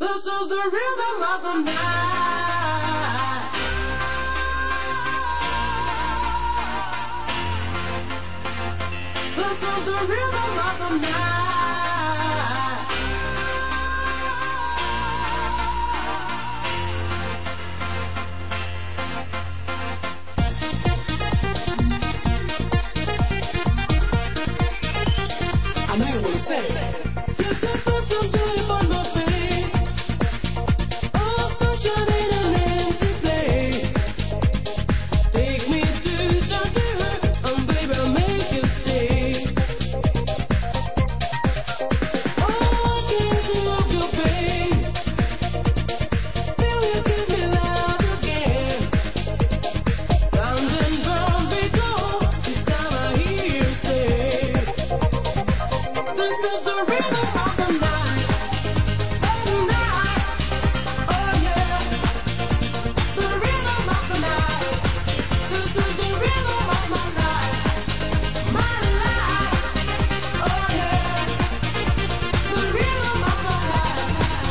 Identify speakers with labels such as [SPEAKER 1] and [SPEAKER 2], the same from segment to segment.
[SPEAKER 1] This is the rhythm of the night. This is the rhythm of the night. I know what to say. You can put some joy on my face. Oh, sunshine in an empty place. Take me to Georgia, and baby, I'll make you stay. Oh, I can't love your pain. Will you give me love again? Round and round we go. This time I hear you say. This is the rhythm of the night, oh yeah. The rhythm of the night. This is the rhythm of my life, oh yeah. The rhythm of my life.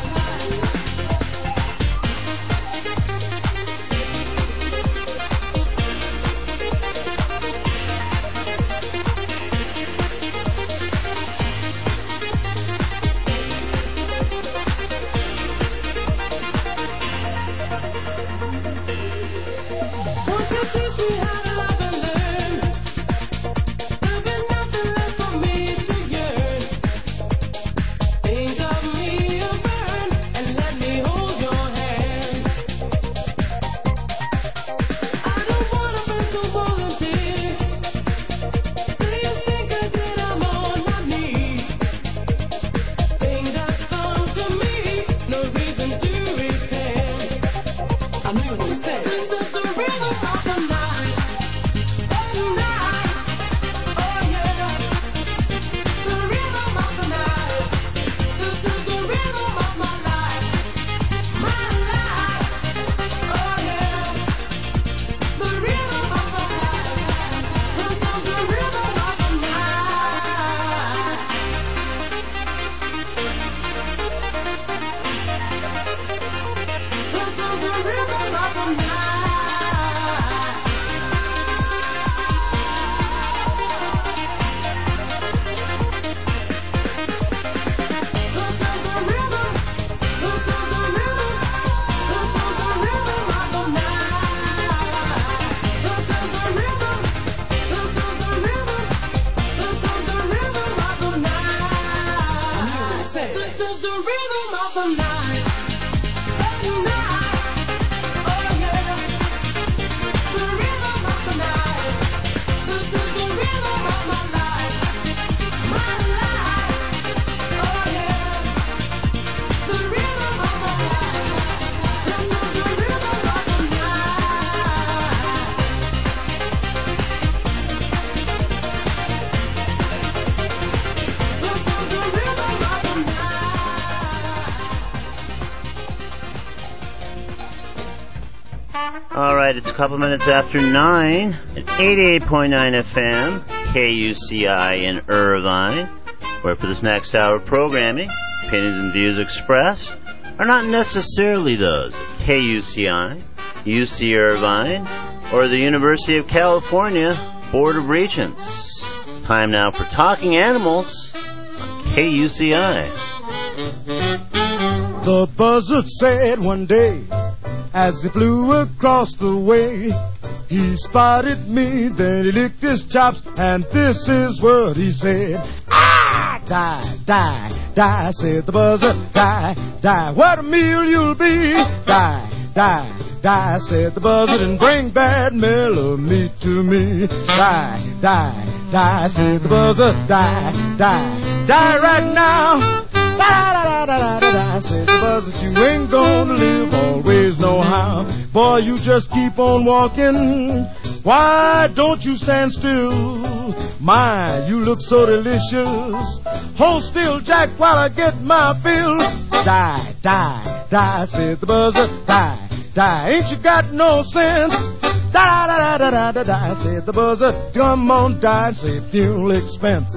[SPEAKER 1] Won't you teach me how to love and learn? There'll be nothing left for me to yearn. Think of me a burn and let me hold your hand. I don't wanna burn no more than tears. Please think again, I'm on my knees. Thing that's done to me, no reason to repent. I knew what you said. This is the rhythm of the night, oh yeah. The rhythm of the night. This is the rhythm of my life, oh yeah. The rhythm of my life. This is the rhythm of the night. This is the rhythm of the night. This is the rhythm. This is the rhythm. This is the rhythm of the night. This is the rhythm. This is the rhythm. This is the rhythm of the night. This is the rhythm of the night. Oh yeah. The rhythm of the night. This is the rhythm of my life, oh yeah. The rhythm of my life. This is the rhythm of the night. This is the rhythm of the night.
[SPEAKER 2] All right, it's a couple minutes after 9 at 88.9 FM, KUCI in Irvine, where for this next hour of programming, opinions and views expressed are not necessarily those of KUCI, UC Irvine, or the University of California Board of Regents. It's time now for Talking Animals on KUCI.
[SPEAKER 3] The buzzard said one day, as he flew across the way, he spotted me, then he licked his chops, and this is what he said. Ah! Die, die, die, said the buzzard. Die, die, what a meal you'll be. Die, die, die, said the buzzard, and bring bad mellow meat to me. Die, die, die, said the buzzard. Die, die, die right now. Da-da-da-da-da-da-da, said the buzzard, you ain't gonna live always no how. Boy, you just keep on walking. Why don't you stand still? My, you look so delicious. Hold still, Jack, while I get my fill. Die, die, die, said the buzzard. Die, die, ain't you got no sense? Da-da-da-da-da-da-da, said the buzzard. Come on, die, save fuel expense.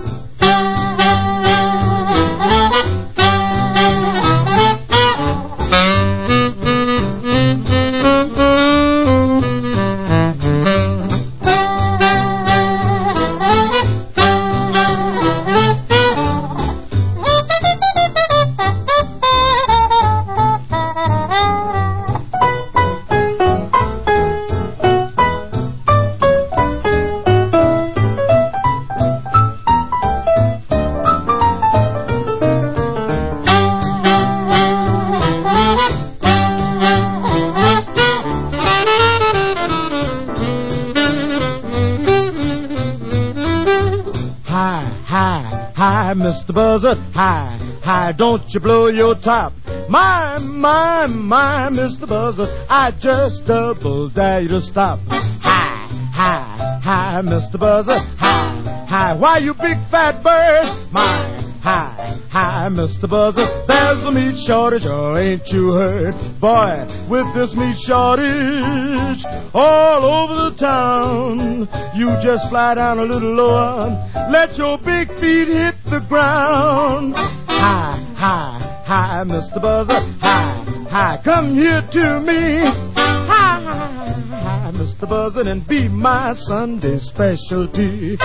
[SPEAKER 3] Mr. Buzzard. Hi, hi, don't you blow your top. My, Mr. Buzzard, I just double dare you to stop. Hi, hi, hi, Mr. Buzzard. Hi, hi, why you big fat bird? My, hi, hi, Mr. Buzzard. There's a meat shortage, or ain't you heard? Boy, with this meat shortage all over the town, you just fly down a little lower, let your big feet hit the ground. Hi, hi, hi, Mr. Buzzard. Hi, hi, come here to me. Hi, hi, Mr. Buzzard, and be my Sunday specialty.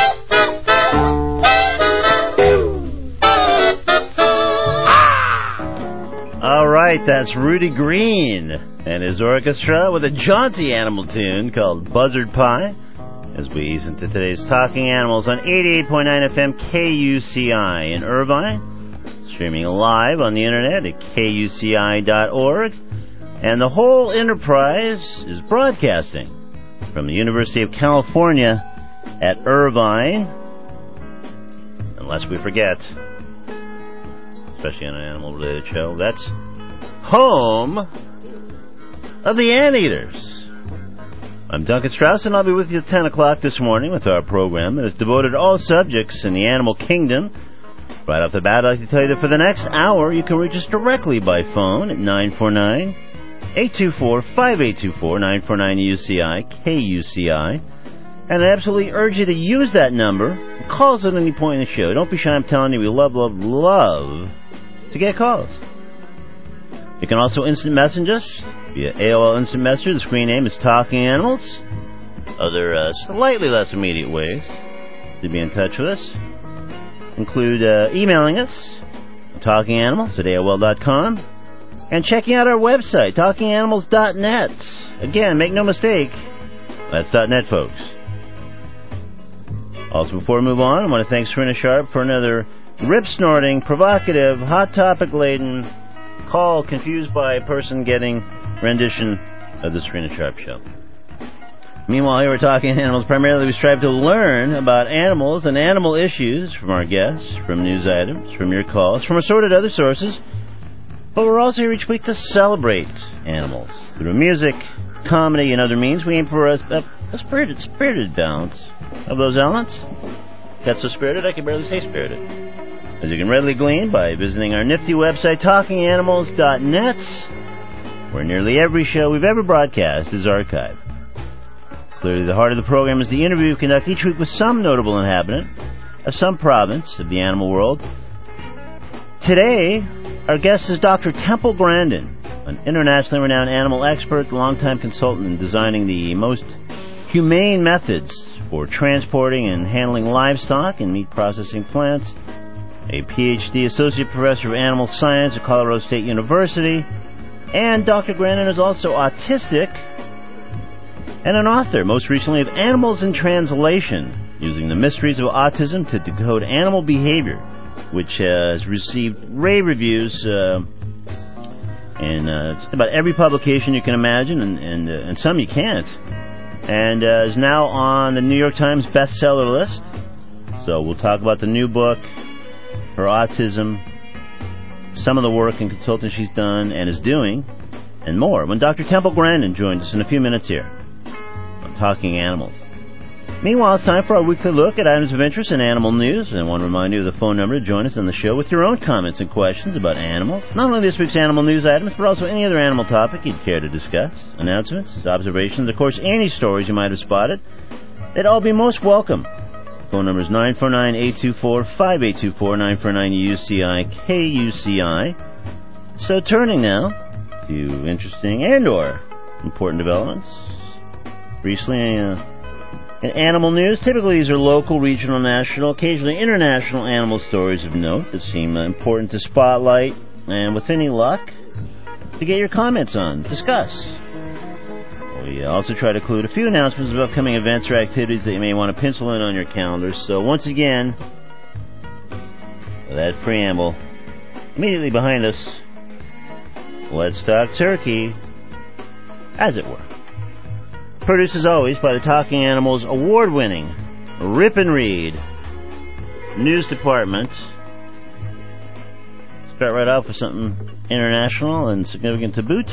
[SPEAKER 2] All right, that's Rudy Green and his orchestra with a jaunty animal tune called Buzzard Pie as we ease into today's Talking Animals on 88.9 FM KUCI in Irvine, streaming live on the internet at kuci.org, and the whole enterprise is broadcasting from the University of California at Irvine, unless we forget, especially on an animal-related show, that's home of the Anteaters. I'm Duncan Strauss, and I'll be with you at 10 o'clock this morning with our program that is devoted to all subjects in the animal kingdom. Right off the bat, I'd like to tell you that for the next hour, you can reach us directly by phone at 949-824-5824, 949-UCI, KUCI. And I absolutely urge you to use that number. Call us at any point in the show. Don't be shy, I'm telling you, we love to get calls. You can also instant message us via AOL Instant Messenger. The screen name is Talking Animals. Other slightly less immediate ways to be in touch with us include emailing us, talkinganimals at AOL.com, and checking out our website, talkinganimals.net. Again, make no mistake, that's .net, folks. Also, before we move on, I want to thank Serena Sharp for another rip-snorting, provocative, hot topic-laden call confused by a person getting rendition of the Serena Sharp Show. Meanwhile, here we're Talking Animals. Primarily, we strive to learn about animals and animal issues from our guests, from news items, from your calls, from assorted other sources. But we're also here each week to celebrate animals. Through music, comedy, and other means, we aim for a spirited balance of those elements. Got so spirited, I can barely say spirited. As you can readily glean by visiting our nifty website, talkinganimals.net, where nearly every show we've ever broadcast is archived. Clearly, the heart of the program is the interview we conduct each week with some notable inhabitant of some province of the animal world. Today, our guest is Dr. Temple Grandin, an internationally renowned animal expert, longtime consultant in designing the most humane methods for transporting and handling livestock and meat processing plants, a PhD Associate Professor of Animal Science at Colorado State University, and Dr. Grandin is also autistic and an author, most recently of Animals in Translation, using the mysteries of autism to decode animal behavior, which has received rave reviews in just about every publication you can imagine, and some you can't, and is now on the New York Times bestseller list. So we'll talk about the new book, her autism, some of the work and consulting she's done and is doing, and more, when Dr. Temple Grandin joins us in a few minutes here on Talking Animals. Meanwhile, it's time for our weekly look at items of interest in animal news, and I want to remind you of the phone number to join us on the show with your own comments and questions about animals. Not only this week's animal news items, but also any other animal topic you'd care to discuss. Announcements, observations, of course, any stories you might have spotted. They'd all be most welcome. Phone number is 949-824-5824, 949-UCI-KUCI. So turning now to interesting and/or important developments. Recently, in animal news, typically these are local, regional, national, occasionally international animal stories of note that seem important to spotlight, and with any luck, to get your comments on, discuss. We also try to include a few announcements of upcoming events or activities that you may want to pencil in on your calendars. So once again, with that preamble, immediately behind us, let's talk turkey, as it were. Produced as always by the Talking Animals award-winning Rip and Read. news department. Start right off with something international and significant to boot.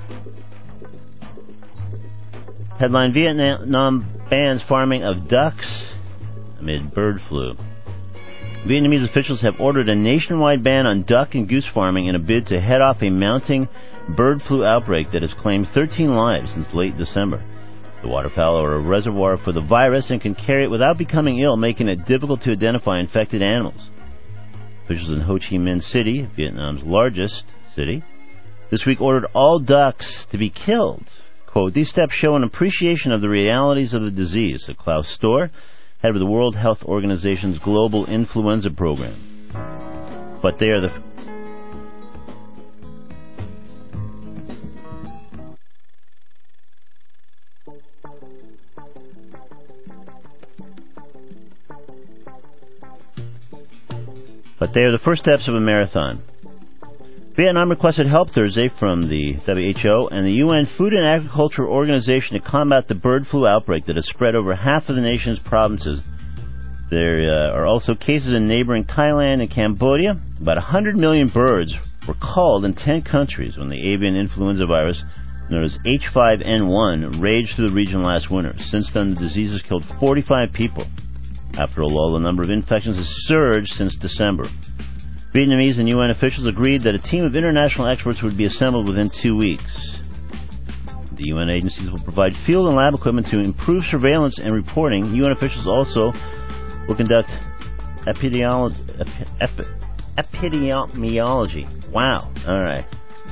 [SPEAKER 2] Headline: Vietnam bans farming of ducks amid bird flu. Vietnamese officials have ordered a nationwide ban on duck and goose farming in a bid to head off a mounting bird flu outbreak that has claimed 13 lives since late December. The waterfowl are a reservoir for the virus and can carry it without becoming ill, making it difficult to identify infected animals. Officials in Ho Chi Minh City, Vietnam's largest city, this week ordered all ducks to be killed. Quote, "These steps show an appreciation of the realities of the disease," said Klaus Storr, head of the World Health Organization's global influenza program. But they are the first steps of a marathon. Vietnam requested help Thursday from the WHO and the UN Food and Agriculture Organization to combat the bird flu outbreak that has spread over half of the nation's provinces. There are also cases in neighboring Thailand and Cambodia. About 100 million birds were culled in 10 countries when the avian influenza virus, known as H5N1, raged through the region last winter. Since then, the disease has killed 45 people. After a lull, the number of infections has surged since December. Vietnamese and UN officials agreed that a team of international experts would be assembled within 2 weeks. The UN agencies will provide field and lab equipment to improve surveillance and reporting. UN officials also will conduct epidemiology. Wow. All right.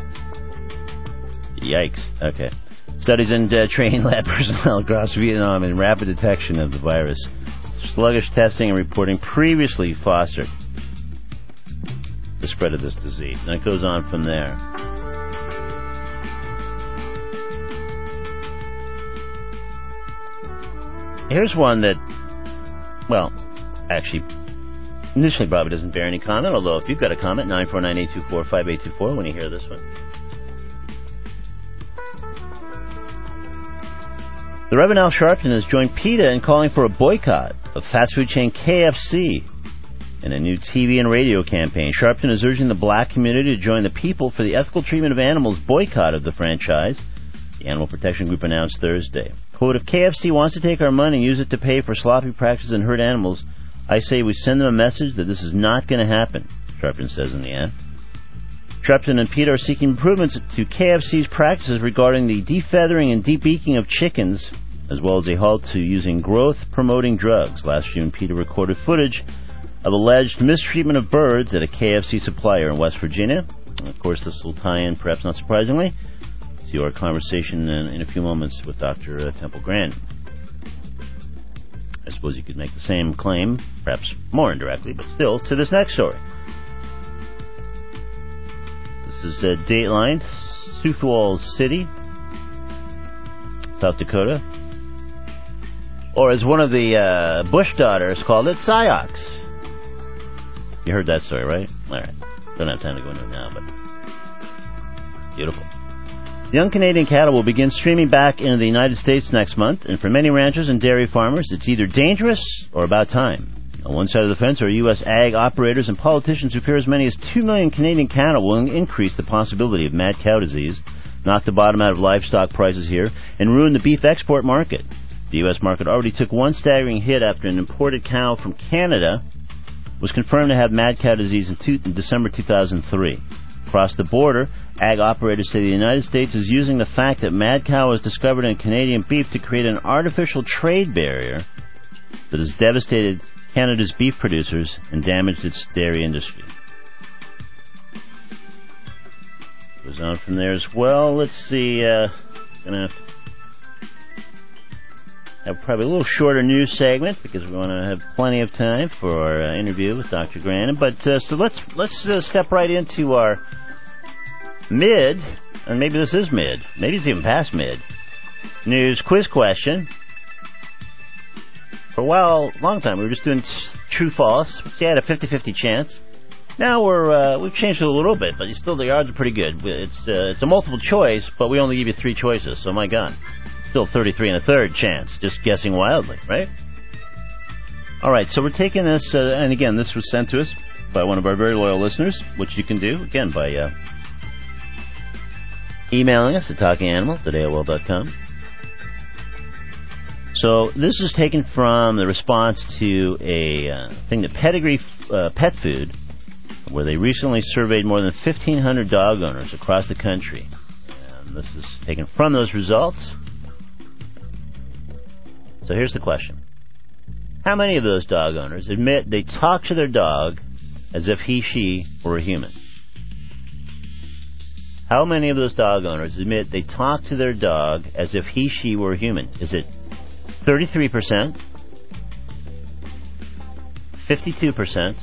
[SPEAKER 2] Yikes. Okay. Studies and train lab personnel across Vietnam in rapid detection of the virus. Sluggish testing and reporting previously fostered the spread of this disease. And it goes on from there. Here's one that, well, actually, initially probably doesn't bear any comment, although if you've got a comment, 949-824-5824 when you hear this one. The Reverend Al Sharpton has joined PETA in calling for a boycott of fast food chain KFC in a new TV and radio campaign. Sharpton is urging the black community to join the People for the Ethical Treatment of Animals boycott of the franchise, the animal protection group announced Thursday. Quote, "If KFC wants to take our money and use it to pay for sloppy practices and hurt animals, I say we send them a message that this is not going to happen," Sharpton says in the ad. Sharpton and PETA are seeking improvements to KFC's practices regarding the defeathering and debeaking of chickens, as well as a halt to using growth-promoting drugs. Last June, PETA recorded footage of alleged mistreatment of birds at a KFC supplier in West Virginia. And of course, this will tie in, perhaps not surprisingly, to our conversation in a few moments with Dr. Temple Grandin. I suppose you could make the same claim, perhaps more indirectly, but still, to this next story. This is Dateline, Sioux Falls City, South Dakota. Or as one of the Bush daughters called it, Psyox. You heard that story, right? All right. Don't have time to go into it now, but beautiful. Young Canadian cattle will begin streaming back into the United States next month, and for many ranchers and dairy farmers, it's either dangerous or about time. On one side of the fence are U.S. ag operators and politicians who fear as many as 2 million Canadian cattle will increase the possibility of mad cow disease, knock the bottom out of livestock prices here, and ruin the beef export market. The U.S. market already took one staggering hit after an imported cow from Canada was confirmed to have mad cow disease in December 2003. Across the border, ag operators say the United States is using the fact that mad cow was discovered in Canadian beef to create an artificial trade barrier that has devastated Canada's beef producers and damaged its dairy industry. Goes on from there as well. Let's see. Gonna have probably a little shorter news segment because we want to have plenty of time for our interview with Dr. Grandin. But so let's step right into our mid, and maybe this is mid, maybe it's even past mid, news quiz question. For a while, long time, we were just doing true-false. So you had a 50-50 chance. Now we've changed it a little bit, but still the odds are pretty good. It's a multiple choice, but we only give you 3 choices. So my God, still 33 1/3 chance. Just guessing wildly, right? All right, so we're taking this, and again, this was sent to us by one of our very loyal listeners, which you can do, again, by emailing us at talkinganimals@AOL.com. So this is taken from the response to a thing that Pedigree Pet Food, where they recently surveyed more than 1,500 dog owners across the country. And this is taken from those results. So here's the question. How many of those dog owners admit they talk to their dog as if he/she were a human? How many of those dog owners admit they talk to their dog as if he/she were a human? Is it 33%, 52%,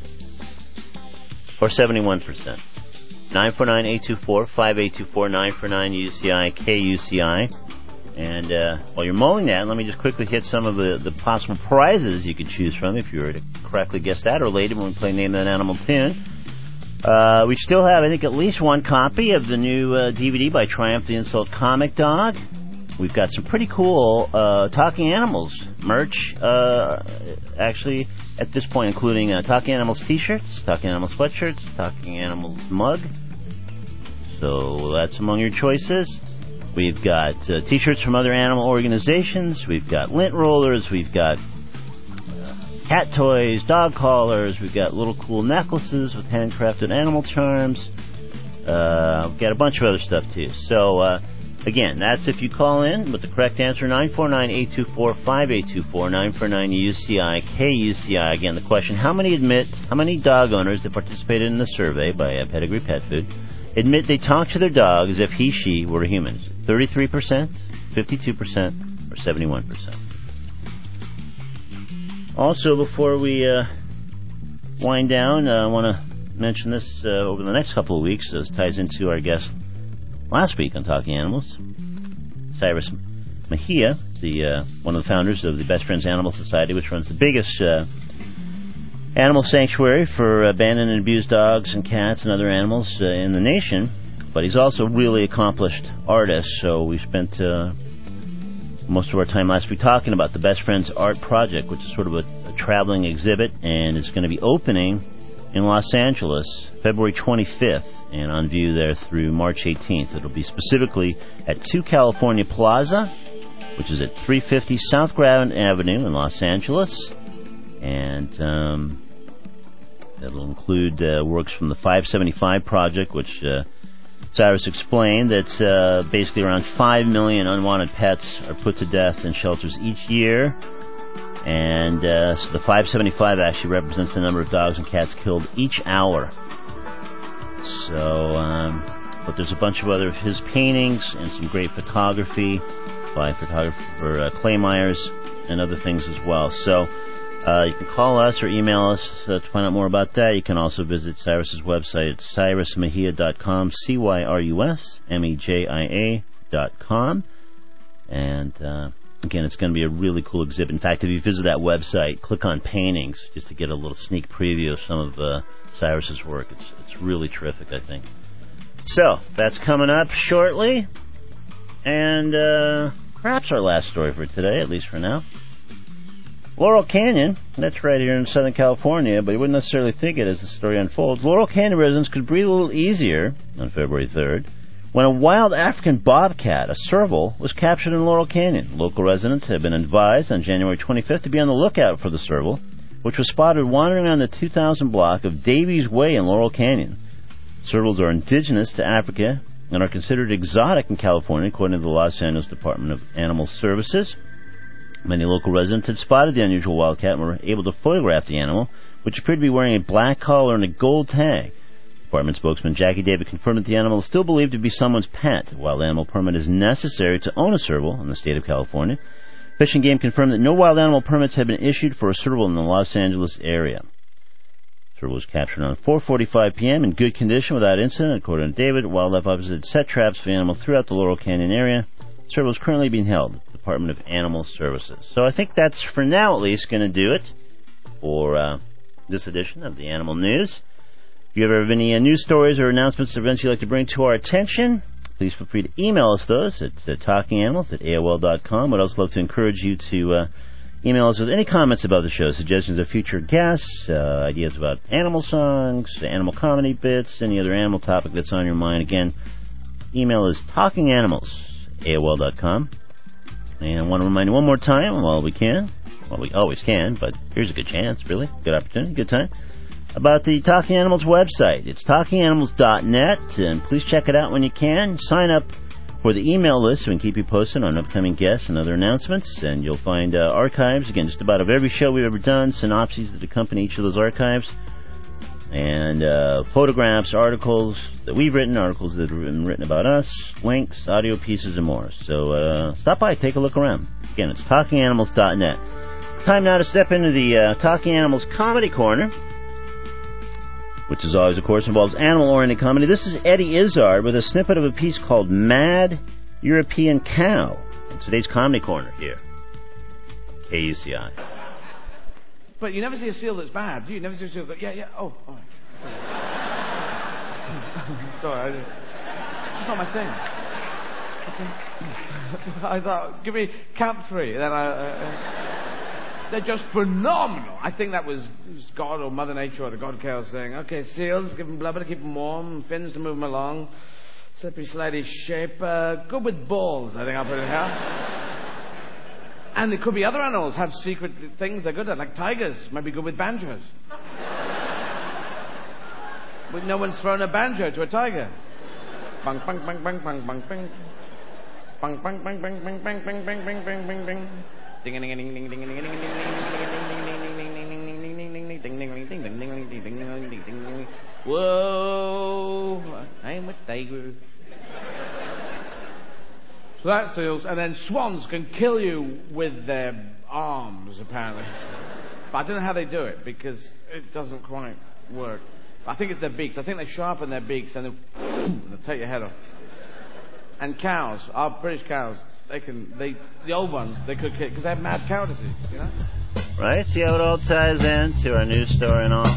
[SPEAKER 2] or 71%? 949-824-5824, 949-UCI, KUCI. And while you're mulling that, let me just quickly hit some of the possible prizes you could choose from if you were to correctly guess that, or later when we play Name That Animal Tune. We still have, I think, at least one copy of the new DVD by Triumph the Insult Comic Dog. We've got some pretty cool Talking Animals merch, actually, at this point, including Talking Animals t-shirts, Talking Animals sweatshirts, Talking Animals mug. So that's among your choices. We've got t-shirts from other animal organizations. We've got lint rollers. We've got cat toys, dog collars. We've got little cool necklaces with handcrafted animal charms. We've got a bunch of other stuff, too. So, again, that's if you call in with the correct answer, 949-824-5824, 949-UCI, KUCI. Again, the question, how many dog owners that participated in the survey by Pedigree Pet Food admit they talk to their dog as if he/she were a human? 33%, 52%, or 71%? Also, before we wind down, I want to mention this over the next couple of weeks. This ties into our guest last week on Talking Animals, Cyrus Mejia, one of the founders of the Best Friends Animal Society, which runs the biggest animal sanctuary for abandoned and abused dogs and cats and other animals in the nation. But he's also a really accomplished artist, so we spent most of our time last week talking about the Best Friends Art Project, which is sort of a traveling exhibit, and it's going to be opening in Los Angeles February 25th and on view there through March 18th. It'll be specifically at 2 California Plaza, which is at 350 South Grand Avenue in Los Angeles. And it'll include works from the 575 Project, which Cyrus explained that basically around 5 million unwanted pets are put to death in shelters each year. And so the 575 actually represents the number of dogs and cats killed each hour. So, but there's a bunch of other of his paintings and some great photography by photographer Clay Myers and other things as well. So you can call us or email us to find out more about that. You can also visit Cyrus's website at cyrusmejia.com, CYRUSMEJIA.com. And again, it's going to be a really cool exhibit. In fact, if you visit that website, click on paintings just to get a little sneak preview of some of Cyrus's work. It's really terrific, I think. So, that's coming up shortly. And perhaps our last story for today, at least for now. Laurel Canyon, that's right here in Southern California, but you wouldn't necessarily think it as the story unfolds. Laurel Canyon residents could breathe a little easier on February 3rd when a wild African bobcat, a serval, was captured in Laurel Canyon. Local residents have been advised on January 25th to be on the lookout for the serval, which was spotted wandering on the 2000 block of Davies Way in Laurel Canyon. Servals are indigenous to Africa and are considered exotic in California, according to the Los Angeles Department of Animal Services. Many local residents had spotted the unusual wildcat and were able to photograph the animal, which appeared to be wearing a black collar and a gold tag. Department spokesman Jackie David confirmed that the animal is still believed to be someone's pet. A wild animal permit is necessary to own a serval in the state of California. Fish and Game confirmed that no wild animal permits have been issued for a serval in the Los Angeles area. The serval was captured on 4:45 p.m. in good condition without incident. According to David, wildlife officers had set traps for the animal throughout the Laurel Canyon area. The serval is currently being held at the Department of Animal Services. So I think that's, for now at least, going to do it for this edition of the Animal News. If you ever have any news stories or announcements or events you'd like to bring to our attention, please feel free to email us those at talkinganimals@AOL.com. I'd also love to encourage you to Email us with any comments about the show, suggestions of future guests, ideas about animal songs, animal comedy bits, any other animal topic that's on your mind. Again, email is talkinganimals@AOL.com. And I want to remind you one more time, while we can, well, we always can, but here's a good chance, really, good opportunity, good time, about the Talking Animals website. It's talkinganimals.net, and please check it out when you can. Sign up for the email list so we can keep you posted on upcoming guests and other announcements, and you'll find archives, again, just about of every show we've ever done, synopses that accompany each of those archives, and photographs, articles that we've written, articles that have been written about us, links, audio pieces, and more. So stop by, take a look around. Again, it's talkinganimals.net. Time now to step into the Talking Animals Comedy Corner, which as always, of course, involves animal-oriented comedy. This is Eddie Izzard with a snippet of a piece called Mad European Cow in today's Comedy Corner here, KUCI.
[SPEAKER 4] But you never see a seal that's bad, do you? Never see a seal that, yeah, oh, all right. Sorry, it's just not my thing. I thought, give me count 3, and then they're just phenomenal. I think that was God or Mother Nature or the God Chaos saying, okay, seals, give them blubber to keep them warm, fins to move them along, slippery, slidey shape, good with balls, I think I'll put it here. And it could be other animals have secret things they're good at, like tigers, might be good with banjos. But no one's thrown a banjo to a tiger. Bang, bang, bang, bang, bang, bang, bang. Bang, bang, bang, bang, bang, bang, bang, bang, bang, bang, bang, bang. Ding, ding, ding, ding, ding, ding, ding, ding, ding, ding, ding, ding. Whoa, I'm a tiger. So that's seals, and then swans can kill you with their arms, apparently. But I don't know how they do it, because it doesn't quite work. I think it's their beaks. I think they sharpen their beaks, and they'll take your head off. And cows, our British cows, the old ones, they could kick, because they have mad cow disease, you know?
[SPEAKER 2] Right, see how it all ties in to our news story and all?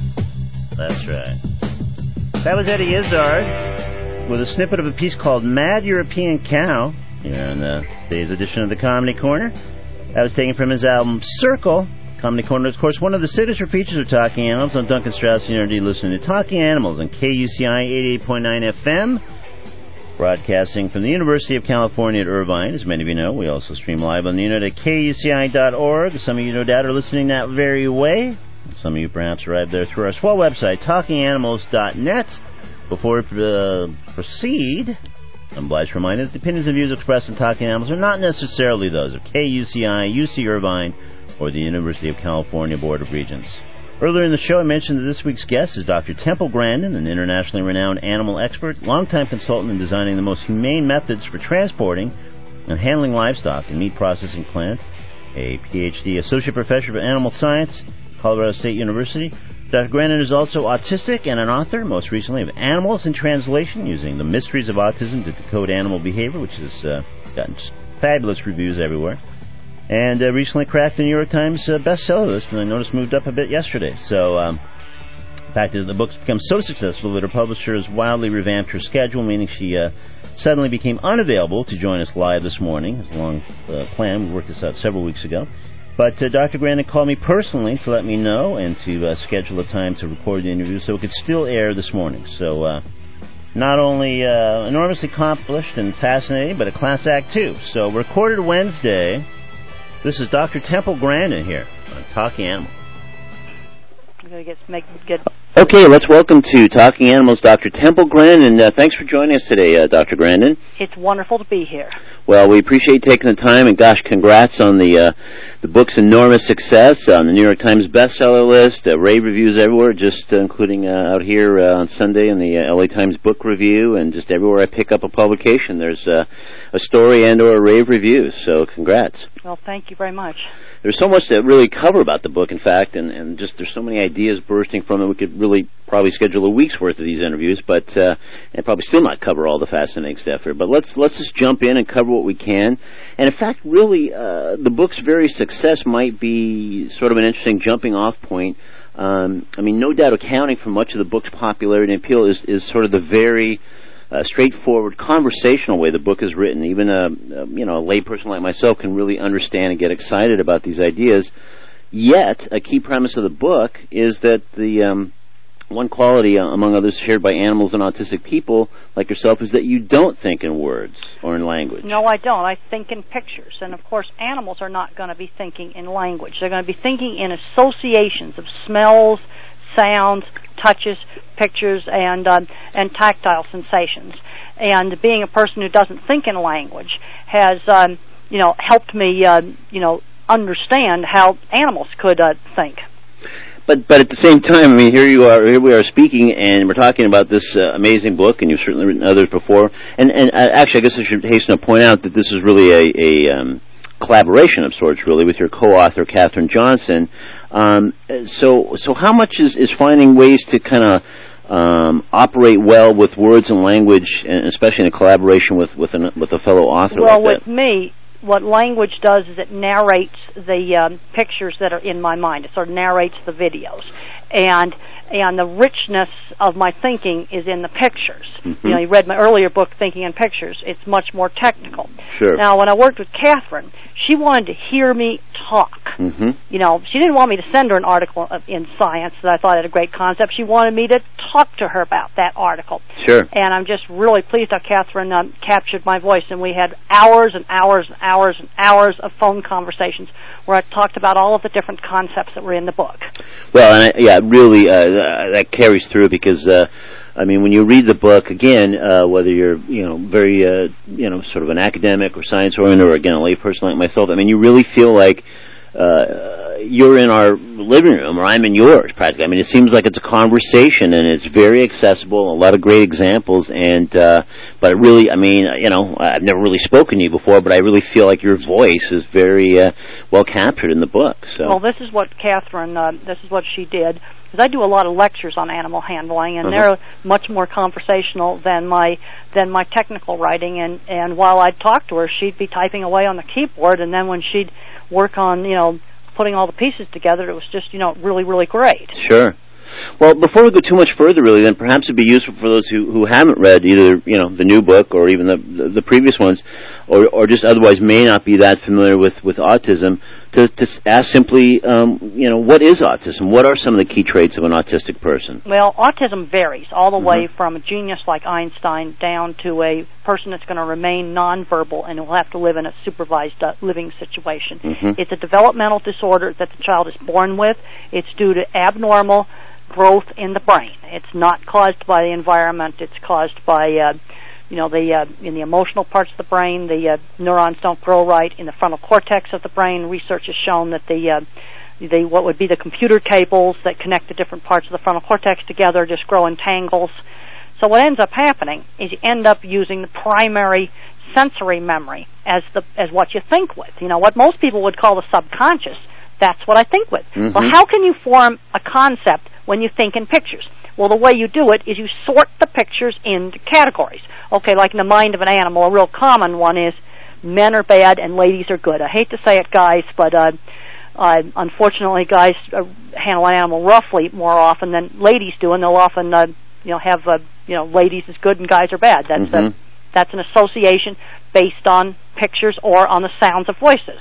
[SPEAKER 2] That's right. That was Eddie Izzard with a snippet of a piece called Mad European Cow here in today's edition of the Comedy Corner. That was taken from his album Circle. Comedy Corner is, of course, one of the signature features of Talking Animals. I'm Duncan Strauss, and you're listening to Talking Animals on KUCI 88.9 FM. Broadcasting from the University of California at Irvine. As many of you know, we also stream live on the internet at KUCI.org. Some of you, no doubt, are listening that very way. Some of you perhaps arrived there through our swell website, talkinganimals.net. Before we proceed, I'm obliged to remind you that the opinions and views expressed in Talking Animals are not necessarily those of KUCI, UC Irvine, or the University of California Board of Regents. Earlier in the show, I mentioned that this week's guest is Dr. Temple Grandin, an internationally renowned animal expert, longtime consultant in designing the most humane methods for transporting and handling livestock and meat processing plants, a Ph.D. Associate Professor of Animal Science, Colorado State University. Dr. Grandin is also autistic and an author, most recently, of Animals in Translation, using the mysteries of autism to decode animal behavior, which has gotten fabulous reviews everywhere. And recently cracked the New York Times bestseller list, and I noticed moved up a bit yesterday. So, in fact, the book's become so successful that her publisher has wildly revamped her schedule, meaning she suddenly became unavailable to join us live this morning. It's a long plan. We worked this out several weeks ago. But Dr. Grandin called me personally to let me know and to schedule a time to record the interview so it could still air this morning. So, not only enormously accomplished and fascinating, but a class act, too. So, recorded Wednesday. This is Dr. Temple Grandin here on Talking Animals.
[SPEAKER 5] I'm going to get.
[SPEAKER 2] Okay, let's welcome to Talking Animals Dr. Temple Grandin. Thanks for joining us today, Dr. Grandin.
[SPEAKER 5] It's wonderful to be here.
[SPEAKER 2] Well, we appreciate taking the time, and gosh, congrats on the book's enormous success on the New York Times bestseller list, rave reviews everywhere, just including out here on Sunday in the LA Times Book Review, and just everywhere I pick up a publication, there's a story and or a rave review. So, congrats.
[SPEAKER 5] Well, thank you very much.
[SPEAKER 2] There's so much to really cover about the book, in fact, and just there's so many ideas bursting from it. We could really probably schedule a week's worth of these interviews, but and probably still not cover all the fascinating stuff here. But let's just jump in and cover what we can. And in fact, really, the book's very success might be sort of an interesting jumping-off point. I mean, no doubt accounting for much of the book's popularity and appeal is sort of the very straightforward, conversational way the book is written. Even a layperson like myself can really understand and get excited about these ideas. Yet, a key premise of the book is that the one quality, among others, shared by animals and autistic people like yourself, is that you don't think in words or in language.
[SPEAKER 5] No, I don't. I think in pictures. And, of course, animals are not going to be thinking in language. They're going to be thinking in associations of smells, sounds, touches, pictures, and tactile sensations. And being a person who doesn't think in language has, helped me, understand how animals could think.
[SPEAKER 2] But at the same time, I mean, here we are speaking, and we're talking about this amazing book, and you've certainly written others before. And actually, I guess I should hasten to point out that this is really a collaboration of sorts, really, with your co-author, Katherine Johnson. So how much is finding ways to kind of operate well with words and language, and especially in a collaboration with a fellow author like that?
[SPEAKER 5] Well, with me, what language does is it narrates the pictures that are in my mind. It sort of narrates the videos. And the richness of my thinking is in the pictures.
[SPEAKER 2] Mm-hmm.
[SPEAKER 5] You read my earlier book, Thinking in Pictures. It's much more technical.
[SPEAKER 2] Sure.
[SPEAKER 5] Now, when I worked with Katherine, she wanted to hear me talk.
[SPEAKER 2] Mm-hmm.
[SPEAKER 5] She didn't want me to send her an article in Science that I thought had a great concept. She wanted me to talk to her about that article.
[SPEAKER 2] Sure.
[SPEAKER 5] And I'm just really pleased how Katherine captured my voice, and we had hours and hours and hours and hours of phone conversations where I talked about all of the different concepts that were in the book.
[SPEAKER 2] Well, really, that carries through because, when you read the book, again, whether you're, very, sort of an academic or science-oriented or, again, a layperson like myself, you really feel like you're in our living room or I'm in yours, practically. It seems like it's a conversation and it's very accessible, a lot of great examples, and, but it really, I've never really spoken to you before, but I really feel like your voice is very well captured in the book. So. Well,
[SPEAKER 5] this is what she did. Because I do a lot of lectures on animal handling, and they're much more conversational than my technical writing. And while I'd talk to her, she'd be typing away on the keyboard, and then when she'd work on putting all the pieces together, it was just really, really great.
[SPEAKER 2] Sure. Well, before we go too much further, really, then perhaps it'd be useful for those who haven't read either the new book or even the previous ones, or just otherwise may not be that familiar with autism, to ask simply, what is autism? What are some of the key traits of an autistic person?
[SPEAKER 5] Well, autism varies all the way from a genius like Einstein down to a person that's going to remain nonverbal and will have to live in a supervised living situation. It's a developmental disorder that the child is born with. It's due to abnormal growth in the brain. It's not caused by the environment. It's caused by, in the emotional parts of the brain, the neurons don't grow right. In the frontal cortex of the brain, research has shown that what would be the computer cables that connect the different parts of the frontal cortex together just grow in tangles. So what ends up happening is you end up using the primary sensory memory as what you think with. What most people would call the subconscious. That's what I think with. Well, how can you form a concept when you think in pictures? Well, the way you do it is you sort the pictures into categories. Okay, like in the mind of an animal, a real common one is men are bad and ladies are good. I hate to say it, guys, but unfortunately, guys handle an animal roughly more often than ladies do, and they'll often have ladies is good and guys are bad. That's an association based on pictures or on the sounds of voices.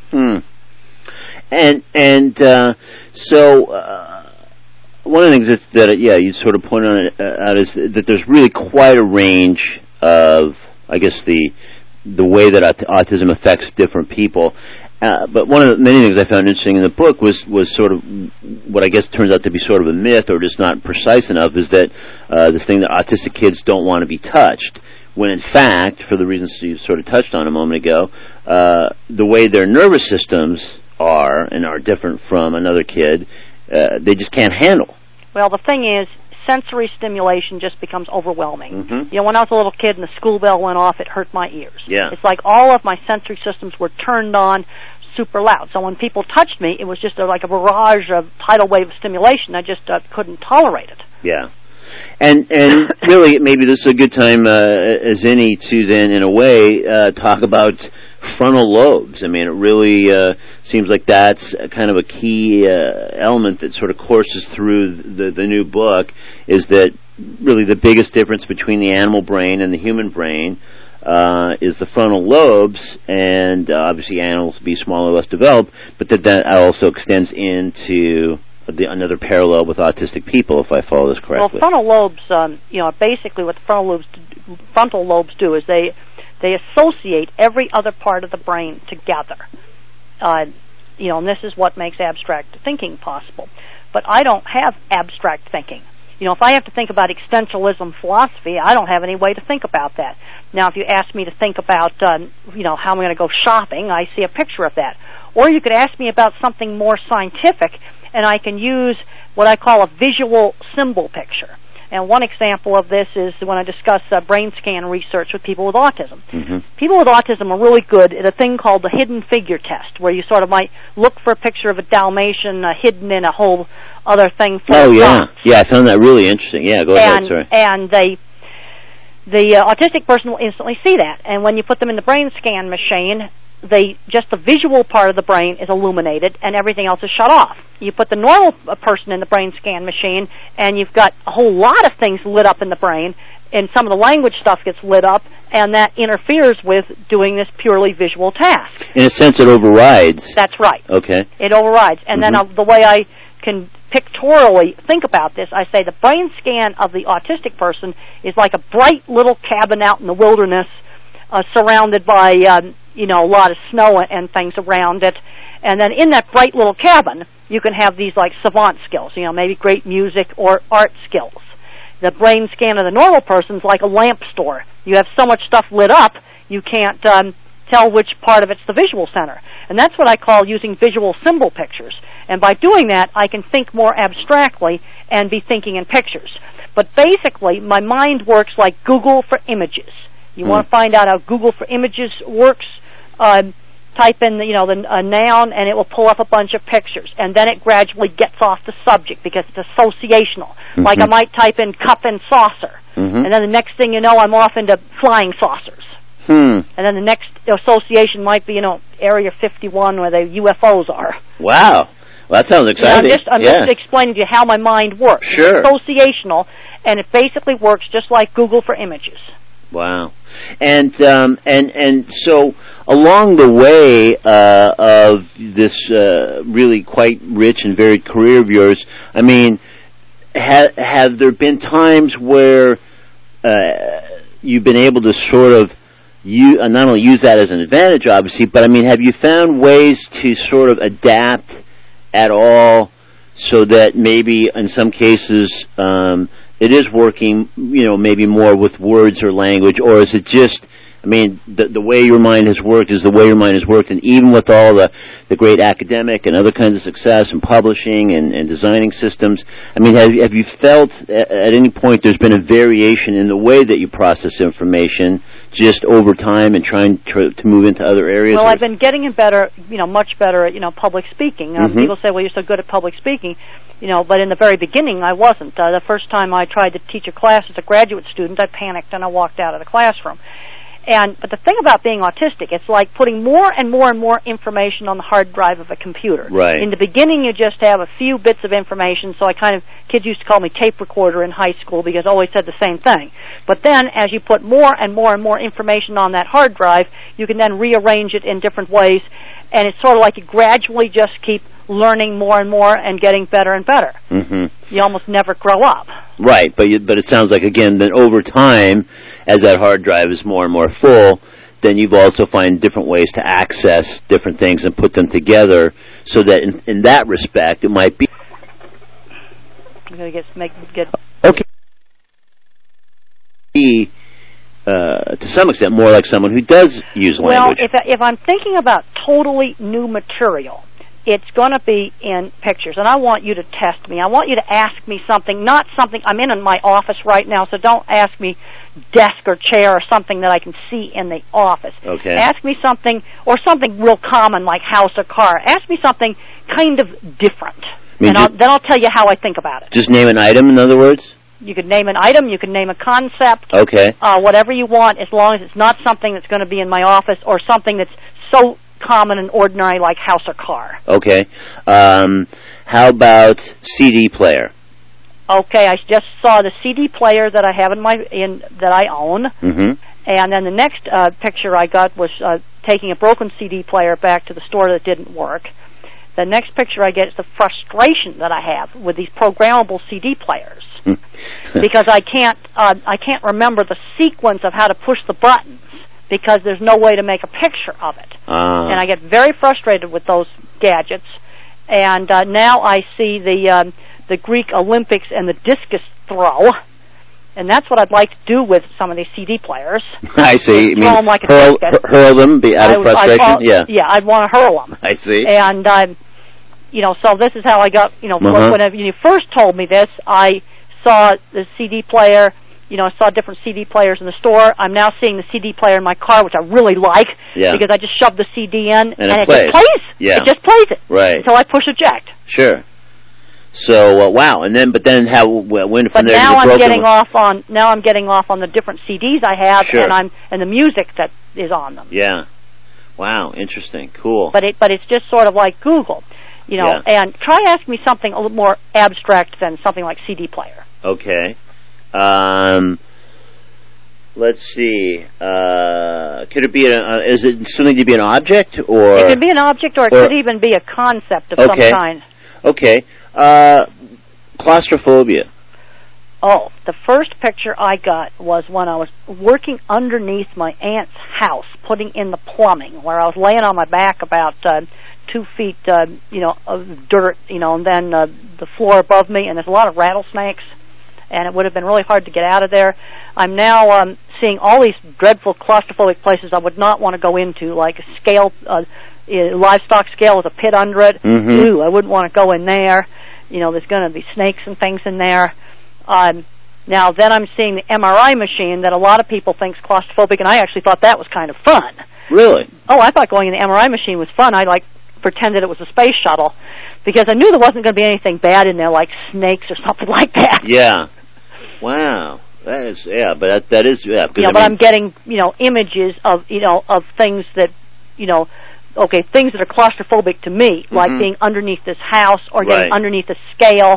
[SPEAKER 2] So one of the things that you sort of pointed out is that there's really quite a range of, I guess, the way that autism affects different people. But one of the many things I found interesting in the book was sort of what I guess turns out to be sort of a myth or just not precise enough, is that this thing that autistic kids don't want to be touched, when in fact, for the reasons you sort of touched on a moment ago, the way their nervous systems are different from another kid, they just can't handle.
[SPEAKER 5] Well, the thing is, sensory stimulation just becomes overwhelming. When I was a little kid and the school bell went off, it hurt my ears.
[SPEAKER 2] Yeah.
[SPEAKER 5] It's like all of my sensory systems were turned on super loud. So when people touched me, it was just like a barrage of tidal wave of stimulation. I just couldn't tolerate it.
[SPEAKER 2] Yeah. And really, maybe this is a good time as any to then, in a way, talk about frontal lobes. It really seems like that's kind of a key element that sort of courses through the new book, is that really the biggest difference between the animal brain and the human brain is the frontal lobes, and obviously animals be smaller, less developed, but that also extends into another parallel with autistic people, if I follow this correctly.
[SPEAKER 5] Well, frontal lobes, basically what the frontal lobes do is they associate every other part of the brain together. And this is what makes abstract thinking possible. But I don't have abstract thinking. If I have to think about existentialism philosophy, I don't have any way to think about that. Now, if you ask me to think about, how I'm going to go shopping, I see a picture of that. Or you could ask me about something more scientific, and I can use what I call a visual symbol picture. And one example of this is when I discuss brain scan research with people with autism.
[SPEAKER 2] Mm-hmm.
[SPEAKER 5] People with autism are really good at a thing called the hidden figure test, where you sort of might look for a picture of a Dalmatian hidden in a whole other thing.
[SPEAKER 2] Oh, yeah. Yeah, I found that really interesting. Yeah, go ahead, sorry.
[SPEAKER 5] And the autistic person will instantly see that. And when you put them in the brain scan machine, just the visual part of the brain is illuminated and everything else is shut off. You put the normal person in the brain scan machine and you've got a whole lot of things lit up in the brain, and some of the language stuff gets lit up, and that interferes with doing this purely visual task.
[SPEAKER 2] In a sense, it overrides.
[SPEAKER 5] That's right.
[SPEAKER 2] Okay.
[SPEAKER 5] It overrides. And then the way I can pictorially think about this, I say the brain scan of the autistic person is like a bright little cabin out in the wilderness, surrounded by a lot of snow and things around it. And then in that bright little cabin, you can have these like savant skills, maybe great music or art skills. The brain scan of the normal person is like a lamp store. You have so much stuff lit up, you can't tell which part of it's the visual center. And that's what I call using visual symbol pictures. And by doing that, I can think more abstractly and be thinking in pictures. But basically, my mind works like Google for images. You want to find out how Google for images works? Type in a noun, and it will pull up a bunch of pictures. And then it gradually gets off the subject because it's associational. Mm-hmm. Like I might type in cup and saucer, and then the next thing you know, I'm off into flying saucers. And then the next association might be, Area 51 where the UFOs are.
[SPEAKER 2] Wow. Well, that sounds exciting.
[SPEAKER 5] I'm just explaining to you how my mind works.
[SPEAKER 2] Sure.
[SPEAKER 5] It's associational, and it basically works just like Google for images.
[SPEAKER 2] Wow. And so along the way of this really quite rich and varied career of yours, I mean, have there been times where you've been able to sort of not only use that as an advantage, obviously, but I mean, have you found ways to sort of adapt at all so that maybe in some cases it is working, maybe more with words or language, or is it just, I mean, the way your mind has worked is the way your mind has worked, and even with all the great academic and other kinds of success in publishing and designing systems, I mean, have you felt at any point there's been a variation in the way that you process information just over time and trying to move into other areas?
[SPEAKER 5] Well, I've been getting better, much better at, public speaking. People say, well, you're so good at public speaking. But in the very beginning, I wasn't. The first time I tried to teach a class as a graduate student, I panicked and I walked out of the classroom. But the thing about being autistic, it's like putting more and more and more information on the hard drive of a computer.
[SPEAKER 2] Right.
[SPEAKER 5] In the beginning, you just have a few bits of information, so kids used to call me tape recorder in high school because I always said the same thing. But then, as you put more and more and more information on that hard drive, you can then rearrange it in different ways, and it's sort of like you gradually just keep learning more and more and getting better and better. Mm-hmm. You almost never grow up.
[SPEAKER 2] Right, but it sounds like, again, that over time, as that hard drive is more and more full, then you've also find different ways to access different things and put them together so that in that respect, it might be...
[SPEAKER 5] I'm going to get...
[SPEAKER 2] Okay. To some extent, more like someone who does use language.
[SPEAKER 5] Well, if I'm thinking about totally new material, it's going to be in pictures, and I want you to test me. I want you to ask me something, not something, I'm in my office right now, so don't ask me desk or chair or something that I can see in the office.
[SPEAKER 2] Okay.
[SPEAKER 5] Ask me something, or something real common like house or car. Ask me something kind of different, then I'll tell you how I think about it.
[SPEAKER 2] Just name an item, in other words?
[SPEAKER 5] You could name an item, you could name a concept.
[SPEAKER 2] Okay.
[SPEAKER 5] Whatever you want, as long as it's not something that's going to be in my office or something that's so common and ordinary like house or car.
[SPEAKER 2] Okay. How about CD player?
[SPEAKER 5] Okay, I just saw the CD player that I have that I own, and then the next picture I got was taking a broken CD player back to the store that didn't work. The next picture I get is the frustration that I have with these programmable CD players because I can't remember the sequence of how to push the buttons because there's no way to make a picture of it, and I get very frustrated with those gadgets. And now I see the Greek Olympics and the discus throw, and that's what I'd like to do with some of these CD players.
[SPEAKER 2] I see. You mean
[SPEAKER 5] like
[SPEAKER 2] hurl them out of frustration?
[SPEAKER 5] Yeah, I'd want to hurl them.
[SPEAKER 2] I see.
[SPEAKER 5] And, so this is how I got, whenever you first told me this, I saw the CD player, I saw different CD players in the store. I'm now seeing the CD player in my car, which I really like, because I just shove the CD in, and it just plays.
[SPEAKER 2] Yeah.
[SPEAKER 5] It just plays it.
[SPEAKER 2] Right.
[SPEAKER 5] Until I push eject.
[SPEAKER 2] Sure. So wow, when from there do
[SPEAKER 5] now I'm getting off on the different CDs I have, and the music that is on them.
[SPEAKER 2] Yeah. Wow, interesting, cool.
[SPEAKER 5] But it's just sort of like Google, and try asking me something a little more abstract than something like CD player.
[SPEAKER 2] Okay. Let's see. Could it be is it something to be an object, or
[SPEAKER 5] it could be an object, or it could even be a concept of some kind.
[SPEAKER 2] Okay. Claustrophobia.
[SPEAKER 5] Oh, the first picture I got was when I was working underneath my aunt's house, putting in the plumbing, where I was laying on my back about 2 feet, of dirt, and then the floor above me, and there's a lot of rattlesnakes, and it would have been really hard to get out of there. I'm now seeing all these dreadful claustrophobic places I would not want to go into, like a scale, livestock scale with a pit under it. Ooh, I wouldn't want to go in there. There's going to be snakes and things in there. Now, then I'm seeing the MRI machine that a lot of people think is claustrophobic, and I actually thought that was kind of fun.
[SPEAKER 2] Really?
[SPEAKER 5] Oh, I thought going in the MRI machine was fun. I pretended it was a space shuttle because I knew there wasn't going to be anything bad in there, like snakes or something like that.
[SPEAKER 2] Yeah. Wow. That is, but that is,
[SPEAKER 5] but I'm getting, images of, of things that, things that are claustrophobic to me, like being underneath this house or getting underneath a scale,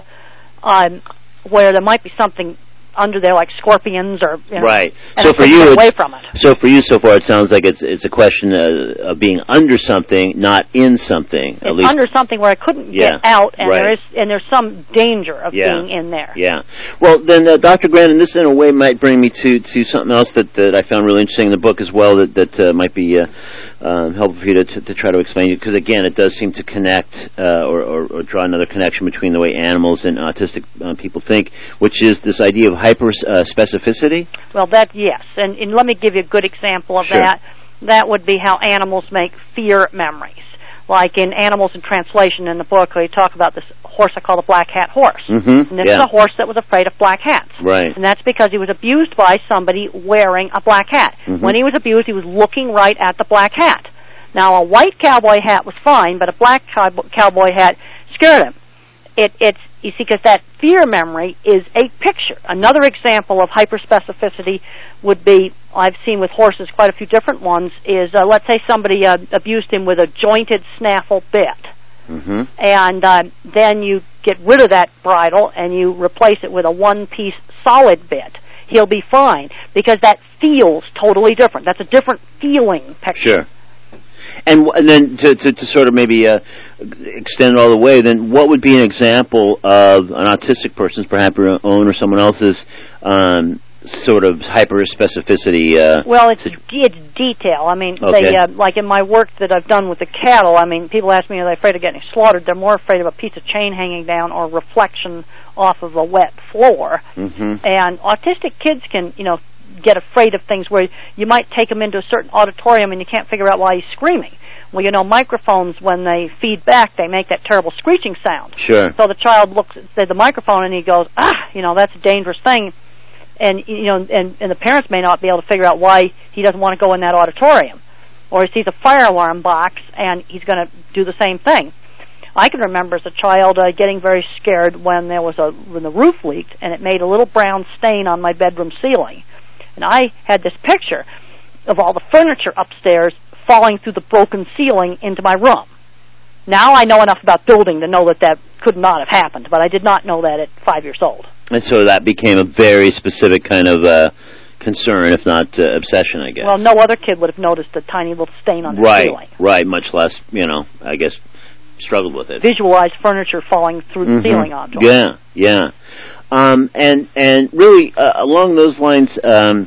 [SPEAKER 5] where there might be something under there, like scorpions or
[SPEAKER 2] right.
[SPEAKER 5] And so for you, away from it.
[SPEAKER 2] So for you, so far, it sounds like it's a question of being under something, not in something.
[SPEAKER 5] It's under something where I couldn't get out, and there's some danger of being in there.
[SPEAKER 2] Yeah. Well, then, Dr. Grandin, this in a way might bring me to something else that I found really interesting in the book as well. That might be helpful for you to try to explain, because again, it does seem to connect or draw another connection between the way animals and autistic people think, which is this idea of hyper specificity.
[SPEAKER 5] Well, yes, and let me give you a good example of that. That would be how animals make fear memories. Like in Animals in Translation in the book, they talk about this horse I call the black hat horse. And this is a horse that was afraid of black hats.
[SPEAKER 2] Right.
[SPEAKER 5] And that's because he was abused by somebody wearing a black hat. When he was abused, he was looking right at the black hat. Now, a white cowboy hat was fine, but a black cowboy hat scared him. You see, because that fear memory is a picture. Another example of hyperspecificity would be, I've seen with horses quite a few different ones, is let's say somebody abused him with a jointed snaffle bit. And then you get rid of that bridle and you replace it with a one-piece solid bit. He'll be fine, because that feels totally different. That's a different feeling picture.
[SPEAKER 2] Sure. And then to sort of maybe extend it all the way, then what would be an example of an autistic person's, perhaps your own or someone else's, sort of hyper-specificity?
[SPEAKER 5] Well, it's detail. I mean, like in my work that I've done with the cattle, I mean, people ask me, are they afraid of getting slaughtered? They're more afraid of a piece of chain hanging down or reflection off of a wet floor. And autistic kids can, get afraid of things where you might take them into a certain auditorium and you can't figure out why he's screaming. Well, microphones, when they feed back, they make that terrible screeching sound.
[SPEAKER 2] Sure.
[SPEAKER 5] So the child looks at the microphone and he goes, that's a dangerous thing. And, and the parents may not be able to figure out why he doesn't want to go in that auditorium. Or he sees a fire alarm box and he's going to do the same thing. I can remember as a child getting very scared when when the roof leaked and it made a little brown stain on my bedroom ceiling. And I had this picture of all the furniture upstairs falling through the broken ceiling into my room. Now I know enough about building to know that that could not have happened, but I did not know that at 5 years old.
[SPEAKER 2] And so that became a very specific kind of concern, if not obsession, I guess.
[SPEAKER 5] Well, no other kid would have noticed a tiny little stain on the ceiling.
[SPEAKER 2] Right, much less, I guess, struggled with it.
[SPEAKER 5] Visualize furniture falling through the ceiling object.
[SPEAKER 2] Yeah. And really, along those lines,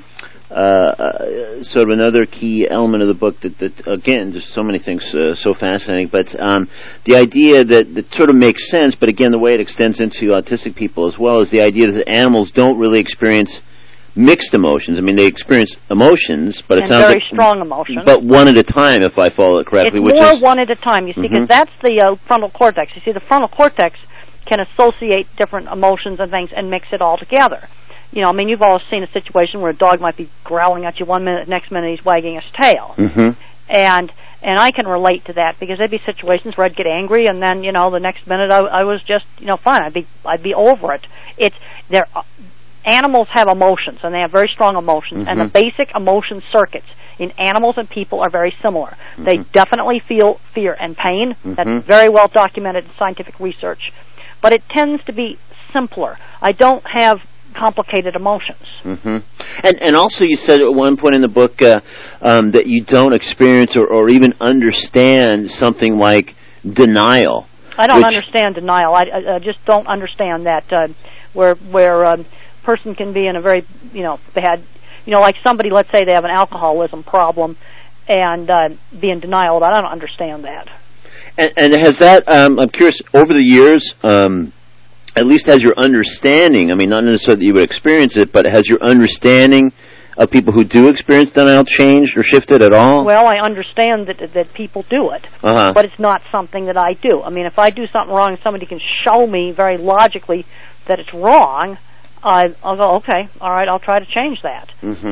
[SPEAKER 2] sort of another key element of the book that again, there's so many things so fascinating, but the idea that sort of makes sense, but again, the way it extends into autistic people as well, is the idea that animals don't really experience mixed emotions. I mean, they experience emotions, but it sounds
[SPEAKER 5] very strong emotions.
[SPEAKER 2] But one at a time, if I follow it correctly.
[SPEAKER 5] It's more one at a time, you see, because that's the frontal cortex. You see, the frontal cortex can associate different emotions and things and mix it all together. I mean, you've all seen a situation where a dog might be growling at you one minute, the next minute he's wagging his tail. And I can relate to that, because there'd be situations where I'd get angry, and then, the next minute I was just, fine. I'd be over it. Animals have emotions, and they have very strong emotions, and the basic emotion circuits in animals and people are very similar. They definitely feel fear and pain. That's very well documented in scientific research. But it tends to be simpler. I don't have complicated emotions.
[SPEAKER 2] And also you said at one point in the book that you don't experience or even understand something like denial.
[SPEAKER 5] I don't understand denial. I just don't understand that where person can be in a very bad, like somebody, let's say they have an alcoholism problem and be in denial. I don't understand that.
[SPEAKER 2] And has that, I'm curious, over the years, at least has your understanding, I mean, not necessarily that you would experience it, but has your understanding of people who do experience denial changed or shifted at all?
[SPEAKER 5] Well, I understand that people do it, but it's not something that I do. I mean, if I do something wrong and somebody can show me very logically that it's wrong, I'll go, okay, all right, I'll try to change that.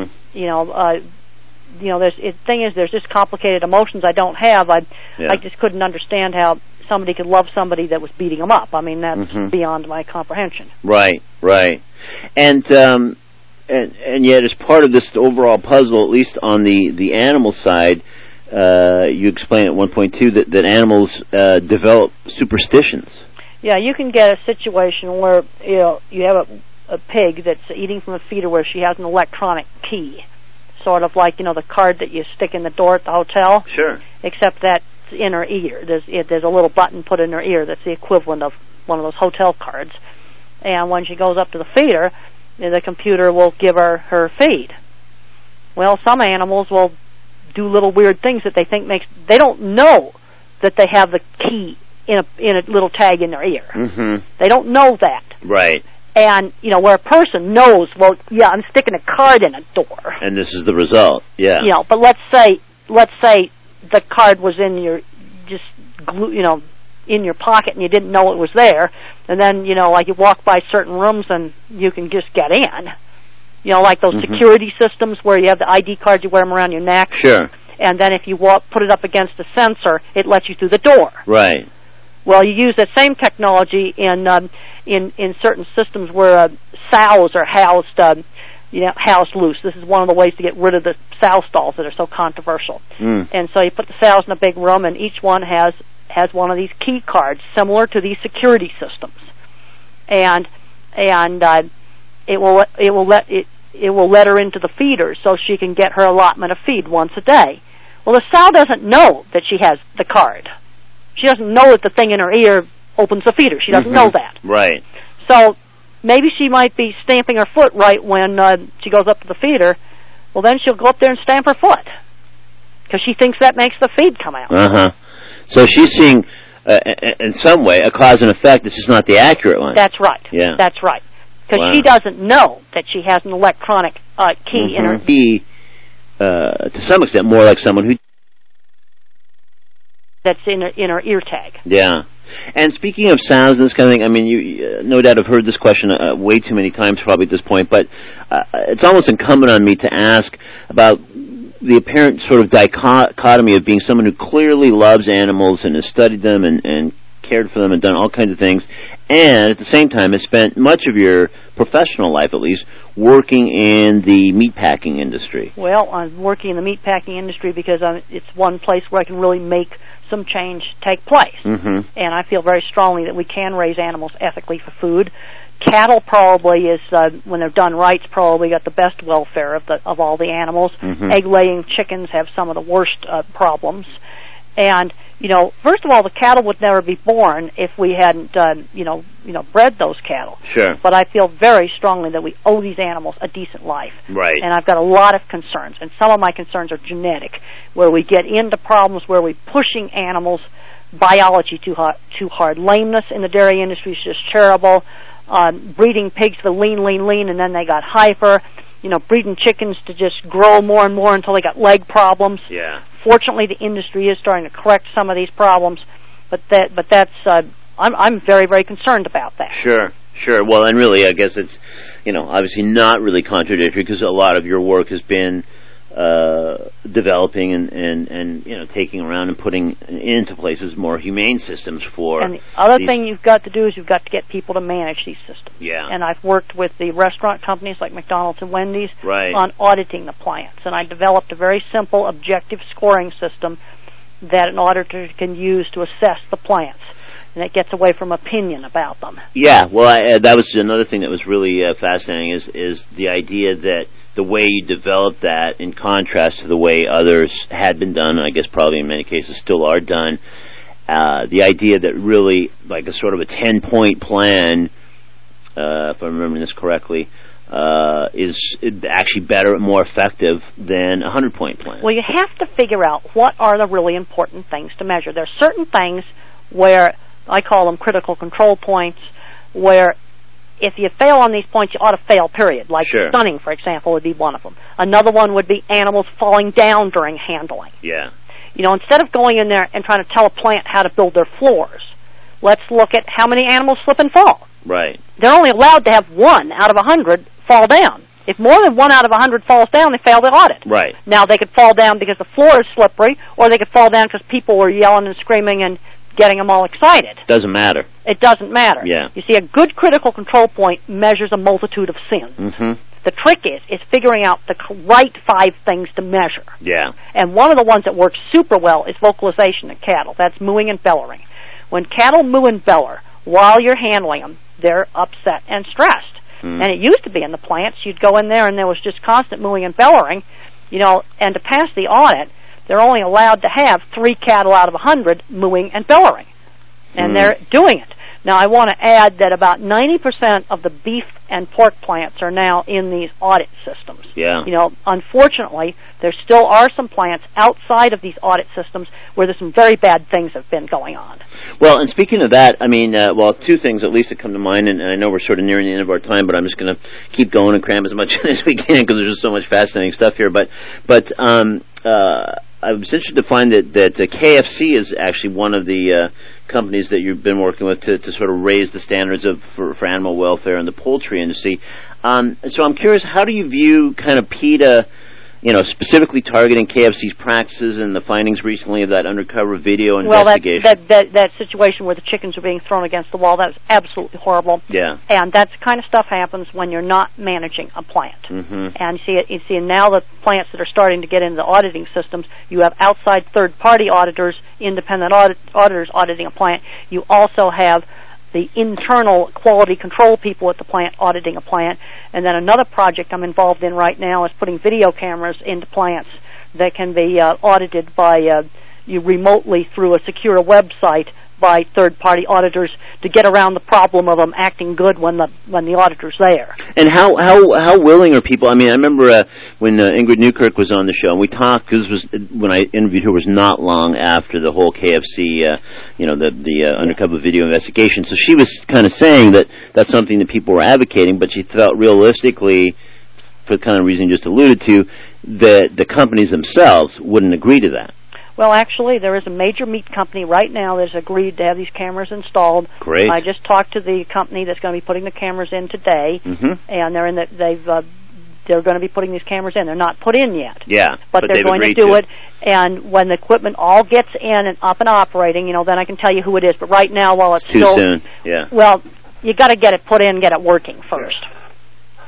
[SPEAKER 5] The thing is, there's just complicated emotions I don't have. I just couldn't understand how somebody could love somebody that was beating them up. I mean, that's beyond my comprehension.
[SPEAKER 2] Right. And yet, as part of this overall puzzle, at least on the animal side, you explain at one point too that animals develop superstitions.
[SPEAKER 5] Yeah, you can get a situation where you have a pig that's eating from a feeder where she has an electronic key, sort of like the card that you stick in the door at the hotel.
[SPEAKER 2] Sure.
[SPEAKER 5] Except that's in her ear. There's a little button put in her ear that's the equivalent of one of those hotel cards. And when she goes up to the feeder, the computer will give her feed. Well, some animals will do little weird things that they think they don't know that they have the key in a little tag in their ear. They don't know that.
[SPEAKER 2] Right.
[SPEAKER 5] And, where a person knows, well, yeah, I'm sticking a card in a door.
[SPEAKER 2] And this is the result, yeah.
[SPEAKER 5] But let's say the card was in your, in your pocket and you didn't know it was there, and then, like you walk by certain rooms and you can just get in. Like those security systems where you have the ID card, you wear them around your neck.
[SPEAKER 2] Sure.
[SPEAKER 5] And then if you put it up against a sensor, it lets you through the door.
[SPEAKER 2] Right.
[SPEAKER 5] Well, you use that same technology in certain systems where sows are housed loose. This is one of the ways to get rid of the sow stalls that are so controversial. And so you put the sows in a big room, and each one has one of these key cards similar to these security systems, and it will let her into the feeder so she can get her allotment of feed once a day. Well, the sow doesn't know that she has the card. She doesn't know that the thing in her ear opens the feeder. She doesn't know that.
[SPEAKER 2] Right.
[SPEAKER 5] So maybe she might be stamping her foot right when she goes up to the feeder. Well, then she'll go up there and stamp her foot because she thinks that makes the feed come out.
[SPEAKER 2] So she's seeing, in some way, a cause and effect. It's just not the accurate one.
[SPEAKER 5] That's right.
[SPEAKER 2] Yeah.
[SPEAKER 5] That's right. Because she doesn't know that she has an electronic key in her.
[SPEAKER 2] He, to some extent, more like someone who.
[SPEAKER 5] That's in her ear tag.
[SPEAKER 2] Yeah. And speaking of sounds and this kind of thing, I mean, you no doubt have heard this question way too many times probably at this point, but it's almost incumbent on me to ask about the apparent sort of dichotomy of being someone who clearly loves animals and has studied them and cared for them and done all kinds of things, and at the same time has spent much of your professional life, at least, working in the meatpacking industry.
[SPEAKER 5] Well, I'm working in the meatpacking industry because it's one place where I can really make some change take place.
[SPEAKER 2] Mm-hmm.
[SPEAKER 5] And I feel very strongly that we can raise animals ethically for food. Cattle probably is, when they're done right, it's probably got the best welfare of all the animals.
[SPEAKER 2] Mm-hmm.
[SPEAKER 5] Egg-laying chickens have some of the worst problems. And, first of all, the cattle would never be born if we hadn't, bred those cattle.
[SPEAKER 2] Sure.
[SPEAKER 5] But I feel very strongly that we owe these animals a decent life.
[SPEAKER 2] Right.
[SPEAKER 5] And I've got a lot of concerns, and some of my concerns are genetic, where we get into problems where we're pushing animals' biology too hard. Lameness in the dairy industry is just terrible. Breeding pigs to lean, and then they got hyper. Breeding chickens to just grow more and more until they got leg problems.
[SPEAKER 2] Yeah.
[SPEAKER 5] Fortunately, the industry is starting to correct some of these problems, but that's I'm very, very concerned about that.
[SPEAKER 2] Sure. Well, and really, I guess it's obviously not really contradictory, because a lot of your work has been developing and taking around and putting into places more humane systems for.
[SPEAKER 5] And the other thing you've got to do is you've got to get people to manage these systems.
[SPEAKER 2] Yeah.
[SPEAKER 5] And I've worked with the restaurant companies like McDonald's and Wendy's
[SPEAKER 2] right.
[SPEAKER 5] on auditing the plants, and I developed a very simple objective scoring system that an auditor can use to assess the plants. And it gets away from opinion about them.
[SPEAKER 2] Yeah, well, that was another thing that was really fascinating is the idea that the way you developed that, in contrast to the way others had been done, and I guess probably in many cases still are done, the idea that really, like a sort of a 10-point plan, if I'm remembering this correctly, is actually better and more effective than a 100-point plan.
[SPEAKER 5] Well, you have to figure out what are the really important things to measure. There are certain things where I call them critical control points, where if you fail on these points, you ought to fail, period. Like
[SPEAKER 2] sure.
[SPEAKER 5] Stunning, for example, would be one of them. Another one would be animals falling down during handling.
[SPEAKER 2] Yeah.
[SPEAKER 5] Instead of going in there and trying to tell a plant how to build their floors, let's look at how many animals slip and fall.
[SPEAKER 2] Right.
[SPEAKER 5] They're only allowed to have 1 out of 100 fall down. If more than 1 out of 100 falls down, they fail the audit.
[SPEAKER 2] Right.
[SPEAKER 5] Now, they could fall down because the floor is slippery, or they could fall down because people were yelling and screaming and getting them all excited.
[SPEAKER 2] Doesn't matter.
[SPEAKER 5] It doesn't matter.
[SPEAKER 2] Yeah.
[SPEAKER 5] You see, a good critical control point measures a multitude of sins.
[SPEAKER 2] Mm-hmm.
[SPEAKER 5] The trick is figuring out the right 5 things to measure.
[SPEAKER 2] Yeah.
[SPEAKER 5] And one of the ones that works super well is vocalization in cattle. That's mooing and bellowing. When cattle moo and bellow while you're handling them, they're upset and stressed. And it used to be in the plants, you'd go in there and there was just constant mooing and bellowing, and to pass the audit, they're only allowed to have 3 cattle out of 100 mooing and bellowing. And they're doing it. Now, I want to add that about 90% of the beef and pork plants are now in these audit systems.
[SPEAKER 2] Yeah.
[SPEAKER 5] Unfortunately, there still are some plants outside of these audit systems where there's some very bad things have been going on.
[SPEAKER 2] Well, and speaking of that, I mean, 2 things at least that come to mind, and I know we're sort of nearing the end of our time, but I'm just going to keep going and cram as much in as we can because there's just so much fascinating stuff here. But I was interested to find that KFC is actually one of the companies that you've been working with to sort of raise the standards for animal welfare in the poultry industry. So I'm curious, how do you view kind of PETA, specifically targeting KFC's practices and the findings recently of that undercover video investigation?
[SPEAKER 5] Well, that situation where the chickens were being thrown against the wall, that was absolutely horrible.
[SPEAKER 2] Yeah.
[SPEAKER 5] And that kind of stuff happens when you're not managing a plant.
[SPEAKER 2] Mm-hmm.
[SPEAKER 5] And you see now the plants that are starting to get into the auditing systems, you have outside third-party auditors, independent auditors auditing a plant. You also have the internal quality control people at the plant auditing a plant. And then another project I'm involved in right now is putting video cameras into plants that can be audited by you remotely through a secure website by third-party auditors to get around the problem of them acting good when the auditor's there.
[SPEAKER 2] And how willing are people? I mean, I remember when Ingrid Newkirk was on the show, and we talked, because when I interviewed her was not long after the whole KFC, the undercover video investigation. So she was kind of saying that that's something that people were advocating, but she felt realistically, for the kind of reason you just alluded to, that the companies themselves wouldn't agree to that.
[SPEAKER 5] Well, actually, there is a major meat company right now that's agreed to have these cameras installed.
[SPEAKER 2] Great.
[SPEAKER 5] I just talked to the company that's going to be putting the cameras in today, and they're going to be putting these cameras in. They're not put in yet.
[SPEAKER 2] Yeah,
[SPEAKER 5] but they're going to do it. And when the equipment all gets in and up and operating, then I can tell you who it is. But right now, while it's
[SPEAKER 2] too
[SPEAKER 5] still
[SPEAKER 2] soon. Yeah.
[SPEAKER 5] Well, you got to get it put in, get it working first.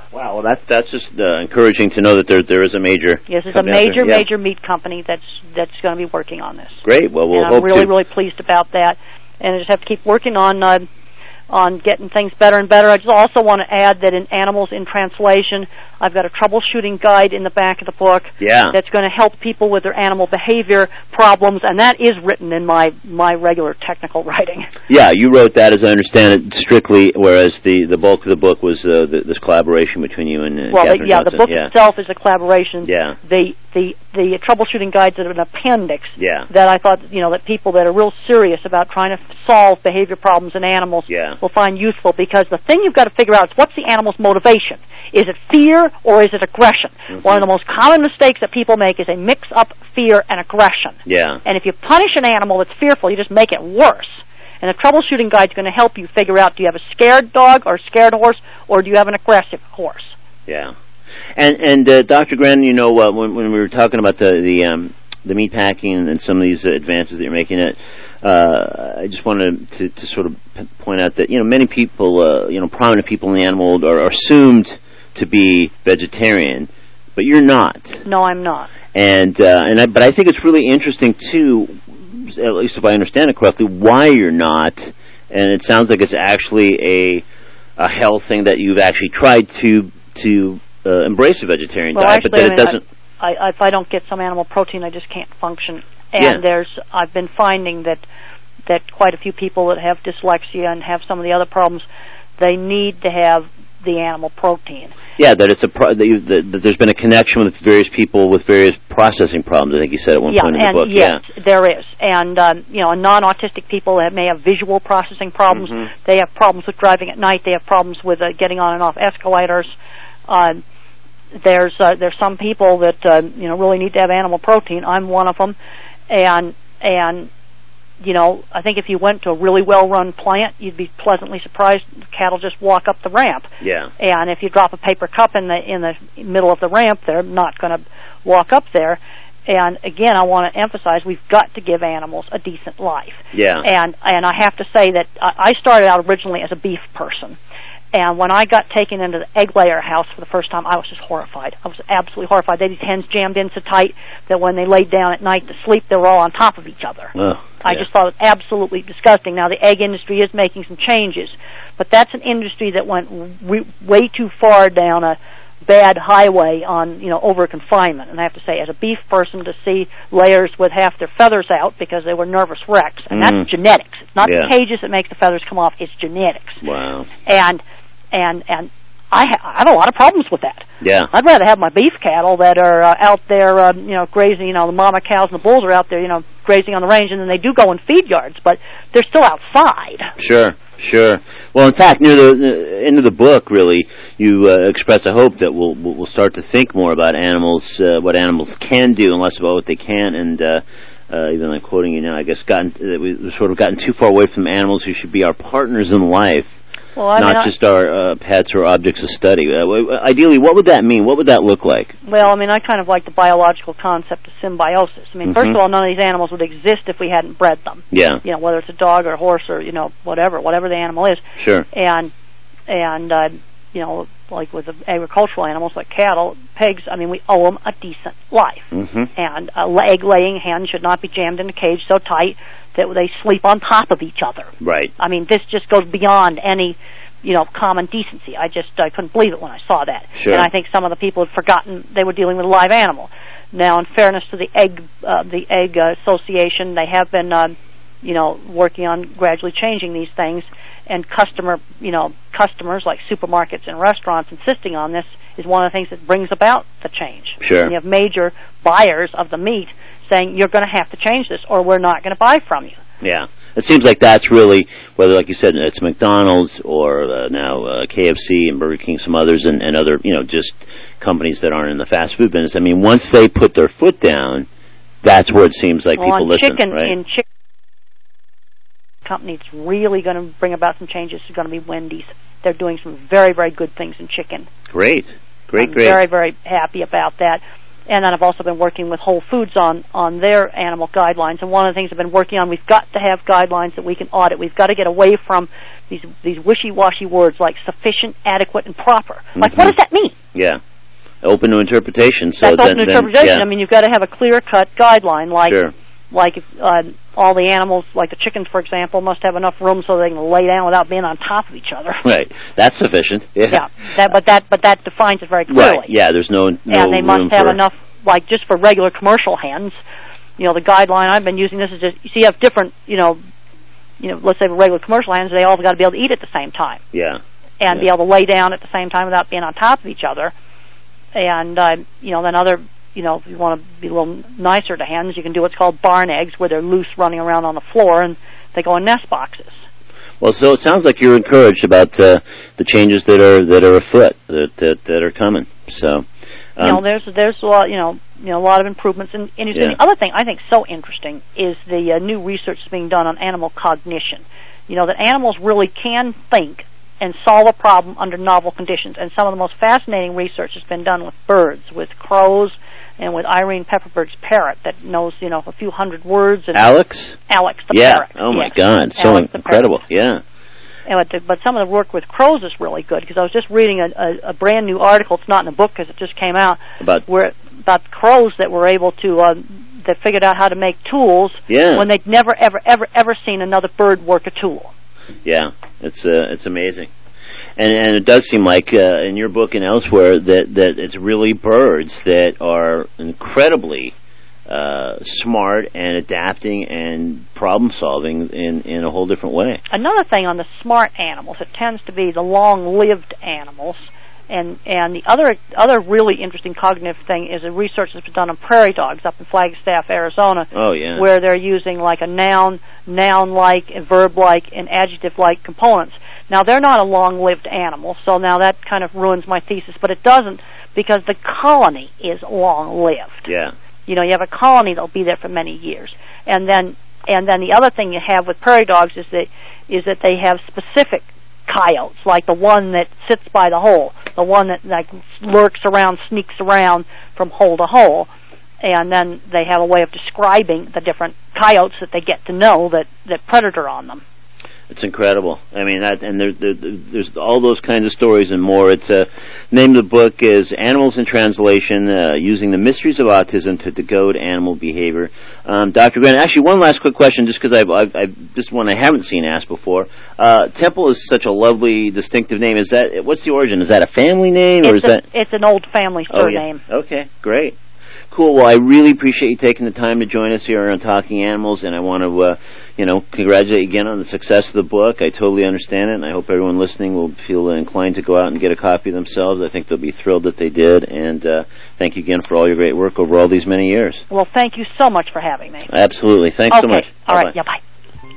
[SPEAKER 2] Wow, well, that's just encouraging to know that there is a major.
[SPEAKER 5] Yes, it's a
[SPEAKER 2] company out there.
[SPEAKER 5] major meat company that's going to be working on this.
[SPEAKER 2] Great. Well, we'll
[SPEAKER 5] and
[SPEAKER 2] hope
[SPEAKER 5] I'm really,
[SPEAKER 2] to.
[SPEAKER 5] really pleased about that. And I just have to keep working on getting things better and better. I just also want to add that in Animals in Translation, I've got a troubleshooting guide in the back of the book that's going to help people with their animal behavior problems, and that is written in my regular technical writing.
[SPEAKER 2] Yeah, you wrote that, as I understand it, strictly, whereas the bulk of the book was this collaboration between you and Catherine Johnson.
[SPEAKER 5] The book itself is a collaboration.
[SPEAKER 2] Yeah.
[SPEAKER 5] The troubleshooting guides are an appendix
[SPEAKER 2] Yeah.
[SPEAKER 5] that I thought, that people that are real serious about trying to solve behavior problems in animals will find useful, because the thing you've got to figure out is what's the animal's motivation. Is it fear or is it aggression? Mm-hmm. One of the most common mistakes that people make is they mix up fear and aggression.
[SPEAKER 2] Yeah.
[SPEAKER 5] And if you punish an animal that's fearful, you just make it worse. And the troubleshooting guide is going to help you figure out, do you have a scared dog or a scared horse, or do you have an aggressive horse?
[SPEAKER 2] Yeah. And Dr. Gren, when we were talking about the meat packing and some of these advances that you're making, I just wanted to sort of point out that many people, prominent people in the animal world are assumed to be vegetarian, but you're not.
[SPEAKER 5] No, I'm not.
[SPEAKER 2] But I think it's really interesting too, at least if I understand it correctly, why you're not. And it sounds like it's actually a health thing that you've actually tried to embrace a vegetarian diet,
[SPEAKER 5] actually,
[SPEAKER 2] but that it doesn't.
[SPEAKER 5] If I don't get some animal protein, I just can't function. And I've been finding that quite a few people that have dyslexia and have some of the other problems, they need to have the animal protein. Yeah, that it's that there's been a connection with various people with various processing problems. I think you said at one point in the book. Yes, there is. And non-autistic people that may have visual processing problems. Mm-hmm. They have problems with driving at night. They have problems with getting on and off escalators. There's some people that really need to have animal protein. I'm one of them, and I think if you went to a really well-run plant, you'd be pleasantly surprised. Cattle just walk up the ramp.
[SPEAKER 2] Yeah.
[SPEAKER 5] And if you drop a paper cup in the middle of the ramp, they're not going to walk up there. And again, I want to emphasize we've got to give animals a decent life.
[SPEAKER 2] Yeah.
[SPEAKER 5] And I have to say that I started out originally as a beef person. And when I got taken into the egg layer house for the first time, I was just horrified. I was absolutely horrified. They had these hens jammed in so tight that when they laid down at night to sleep, they were all on top of each other. I just thought it was absolutely disgusting. Now, the egg industry is making some changes, but that's an industry that went way too far down a bad highway on, over confinement. And I have to say, as a beef person, to see layers with half their feathers out because they were nervous wrecks, and that's genetics. It's not the cages that make the feathers come off, it's genetics.
[SPEAKER 2] Wow.
[SPEAKER 5] And I have a lot of problems with that.
[SPEAKER 2] Yeah.
[SPEAKER 5] I'd rather have my beef cattle that are out there, grazing. The mama cows and the bulls are out there, grazing on the range, and then they do go in feed yards, but they're still outside.
[SPEAKER 2] Sure. Well, in fact, near the end of the book, really, you express a hope that we'll start to think more about animals, what animals can do, and less about what they can't. And even I'm quoting you now, I guess we've sort of gotten too far away from animals who should be our partners in life.
[SPEAKER 5] Well,
[SPEAKER 2] not just our pets or objects of study. Ideally, what would that mean? What would that look like?
[SPEAKER 5] Well, I kind of like the biological concept of symbiosis. First of all, none of these animals would exist if we hadn't bred them.
[SPEAKER 2] Yeah.
[SPEAKER 5] Whether it's a dog or a horse or, whatever the animal is.
[SPEAKER 2] Sure.
[SPEAKER 5] And like with the agricultural animals like cattle, pigs, we owe them a decent life. Mm-hmm. And an egg-laying hen should not be jammed in a cage so tight that they sleep on top of each other.
[SPEAKER 2] Right.
[SPEAKER 5] This just goes beyond any, common decency. I couldn't believe it when I saw that.
[SPEAKER 2] Sure.
[SPEAKER 5] And I think some of the people had forgotten they were dealing with a live animal. Now, in fairness to the egg association, they have been, working on gradually changing these things. And customers like supermarkets and restaurants insisting on this is one of the things that brings about the change.
[SPEAKER 2] Sure.
[SPEAKER 5] And you have major buyers of the meat saying, you're going to have to change this or we're not going to buy from you.
[SPEAKER 2] Yeah. It seems like that's really, whether, like you said, it's McDonald's or now KFC and Burger King, some others, and other, just companies that aren't in the fast food business. Once they put their foot down, that's where it seems like people listen, right?
[SPEAKER 5] In chicken company that's really going to bring about some changes is going to be Wendy's. They're doing some very, very good things in chicken.
[SPEAKER 2] Great.
[SPEAKER 5] I'm very, very happy about that. And then I've also been working with Whole Foods on their animal guidelines. And one of the things I've been working on, we've got to have guidelines that we can audit. We've got to get away from these wishy-washy words like sufficient, adequate, and proper. Like, what does that mean?
[SPEAKER 2] Yeah. Open to interpretation. So
[SPEAKER 5] that's open to interpretation.
[SPEAKER 2] Yeah.
[SPEAKER 5] I mean, you've got to have a clear-cut guideline, like
[SPEAKER 2] Sure.
[SPEAKER 5] like if, all the animals, like the chickens, for example, must have enough room so they can lay down without being on top of each other.
[SPEAKER 2] Right. That's sufficient. Yeah.
[SPEAKER 5] But that defines it very clearly.
[SPEAKER 2] Right. Yeah. There's no
[SPEAKER 5] and they must have enough, like just for regular commercial hens. You know, the guideline I've been using, this is just, you see, you have different, you know, let's say regular commercial hens, they all got to be able to eat at the same time.
[SPEAKER 2] Yeah.
[SPEAKER 5] And be able to lay down at the same time without being on top of each other. And, you know, then other, you know, if you want to be a little nicer to hens, you can do what's called barn eggs, where they're loose running around on the floor, and they go in nest boxes.
[SPEAKER 2] Well, so it sounds like you're encouraged about the changes that are afoot, that are coming. So,
[SPEAKER 5] you know, there's a lot, a lot of improvements. And the other thing I think so interesting is the new research that's being done on animal cognition. You know, that animals really can think and solve a problem under novel conditions. And some of the most fascinating research has been done with birds, with crows, and with Irene Pepperbird's parrot that knows, you know, a few hundred words. And
[SPEAKER 2] Alex the
[SPEAKER 5] parrot.
[SPEAKER 2] Oh my God, so
[SPEAKER 5] Alex
[SPEAKER 2] incredible. Yeah.
[SPEAKER 5] But some of the work with crows is really good, because I was just reading a brand new article. It's not in a book because it just came out. About crows that were able to that figured out how to make tools when they'd never ever seen another bird work a tool.
[SPEAKER 2] Yeah, it's amazing. And it does seem like in your book and elsewhere that it's really birds that are incredibly smart and adapting and problem solving in a whole different way.
[SPEAKER 5] Another thing on the smart animals, it tends to be the long-lived animals. And the other really interesting cognitive thing is a research that's been done on prairie dogs up in Flagstaff, Arizona.
[SPEAKER 2] Oh, yeah.
[SPEAKER 5] Where they're using like a noun-like, a verb-like, and adjective-like components. Now, they're not a long-lived animal, so now that kind of ruins my thesis, but it doesn't, because the colony is long-lived.
[SPEAKER 2] Yeah.
[SPEAKER 5] You know, you have a colony that'll be there for many years. And then the other thing you have with prairie dogs is that they have specific coyotes, like the one that sits by the hole, the one that like lurks around, sneaks around from hole to hole, and then they have a way of describing the different coyotes that they get to know that predator on them.
[SPEAKER 2] It's incredible. I mean, there's all those kinds of stories and more. It's name of the book is Animals in Translation: Using the Mysteries of Autism to Decode Animal Behavior. Dr. Grant, actually, one last quick question, just because I've just one I haven't seen asked before. Temple is such a lovely, distinctive name. Is that what's the origin? Is that a family name, or
[SPEAKER 5] It's an old family surname.
[SPEAKER 2] Oh, yeah. Okay, great. Cool. Well, I really appreciate you taking the time to join us here on Talking Animals, and I want to, congratulate you again on the success of the book. I totally understand it, and I hope everyone listening will feel inclined to go out and get a copy themselves. I think they'll be thrilled that they did, and thank you again for all your great work over all these many years.
[SPEAKER 5] Well, thank you so much for having me.
[SPEAKER 2] Absolutely. Thanks so much.
[SPEAKER 5] All
[SPEAKER 2] Bye-bye.
[SPEAKER 5] right. Yeah, bye.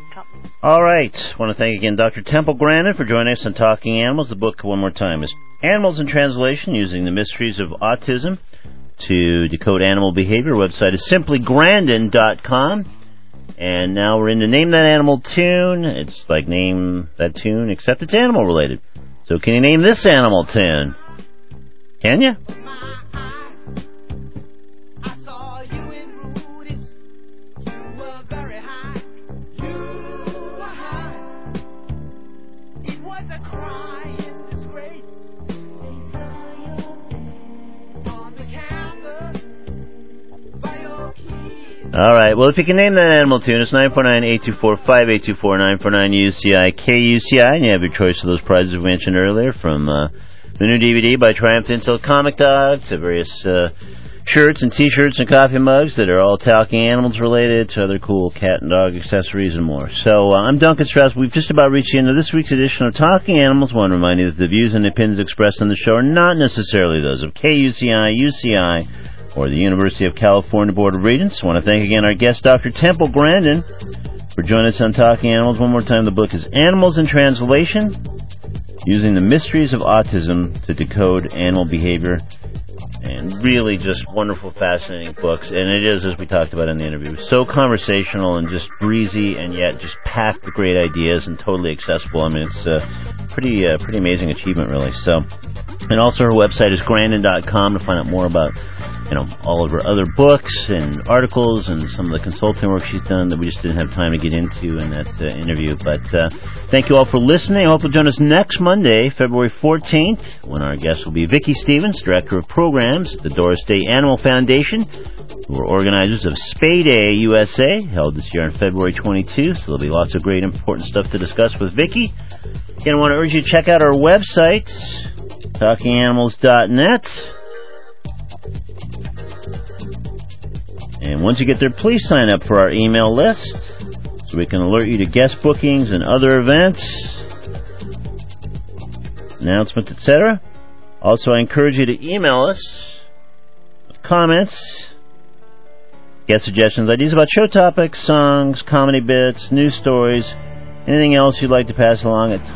[SPEAKER 2] All right. I want to thank again Dr. Temple Grandin for joining us on Talking Animals. The book, one more time, is Animals in Translation: Using the Mysteries of Autism to Decode Animal Behavior. Website is simplygrandin.com. And now we're into Name That Animal Tune. It's like Name That Tune, except it's animal related. So can you name this animal tune? Can you? All right. Well, if you can name that animal tune, it's 949-824-5824, 949-UCI-KUCI, and you have your choice of those prizes we mentioned earlier, from the new DVD by Triumph Insult Comic Dog to various shirts and T-shirts and coffee mugs that are all Talking Animals related, to other cool cat and dog accessories and more. So I'm Duncan Strauss. We've just about reached the end of this week's edition of Talking Animals. I want to remind you that the views and opinions expressed on the show are not necessarily those of KUCI, UCI, or the University of California Board of Regents. I want to thank again our guest, Dr. Temple Grandin, for joining us on Talking Animals. One more time, the book is Animals in Translation: Using the Mysteries of Autism to Decode Animal Behavior. And really just wonderful, fascinating books. And it is, as we talked about in the interview, so conversational and just breezy, and yet just packed with great ideas and totally accessible. I mean, it's a pretty amazing achievement, really. So, and also her website is grandin.com to find out more about all of her other books and articles and some of the consulting work she's done that we just didn't have time to get into in that interview. But thank you all for listening. I hope you'll join us next Monday, February 14th, when our guest will be Vicki Stevens, Director of Programs at the Doris Day Animal Foundation, who are organizers of Spay Day USA, held this year on February 22. So there'll be lots of great, important stuff to discuss with Vicki. Again, I want to urge you to check out our website, talkinganimals.net. And once you get there, please sign up for our email list so we can alert you to guest bookings and other events, announcements, etc. Also, I encourage you to email us with comments, guest suggestions, ideas about show topics, songs, comedy bits, news stories, anything else you'd like to pass along at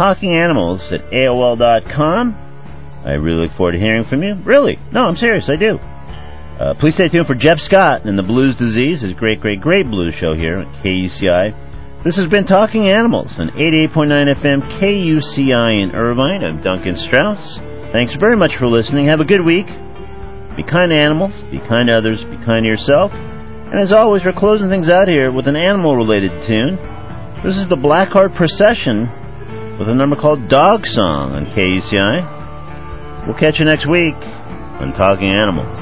[SPEAKER 2] talkinganimals@AOL.com. I really look forward to hearing from you. Really? No, I'm serious. I do. Please stay tuned for Jeff Scott and the Blues Disease, his great, great, great blues show here at KUCI. This has been Talking Animals on 88.9 FM KUCI in Irvine. I'm Duncan Strauss. Thanks very much for listening. Have a good week. Be kind to animals, be kind to others, be kind to yourself. And as always, we're closing things out here with an animal-related tune. This is the Blackheart Procession with a number called Dog Song on KUCI. We'll catch you next week on Talking Animals.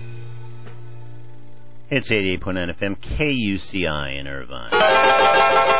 [SPEAKER 2] It's 88.9 FM KUCI in Irvine.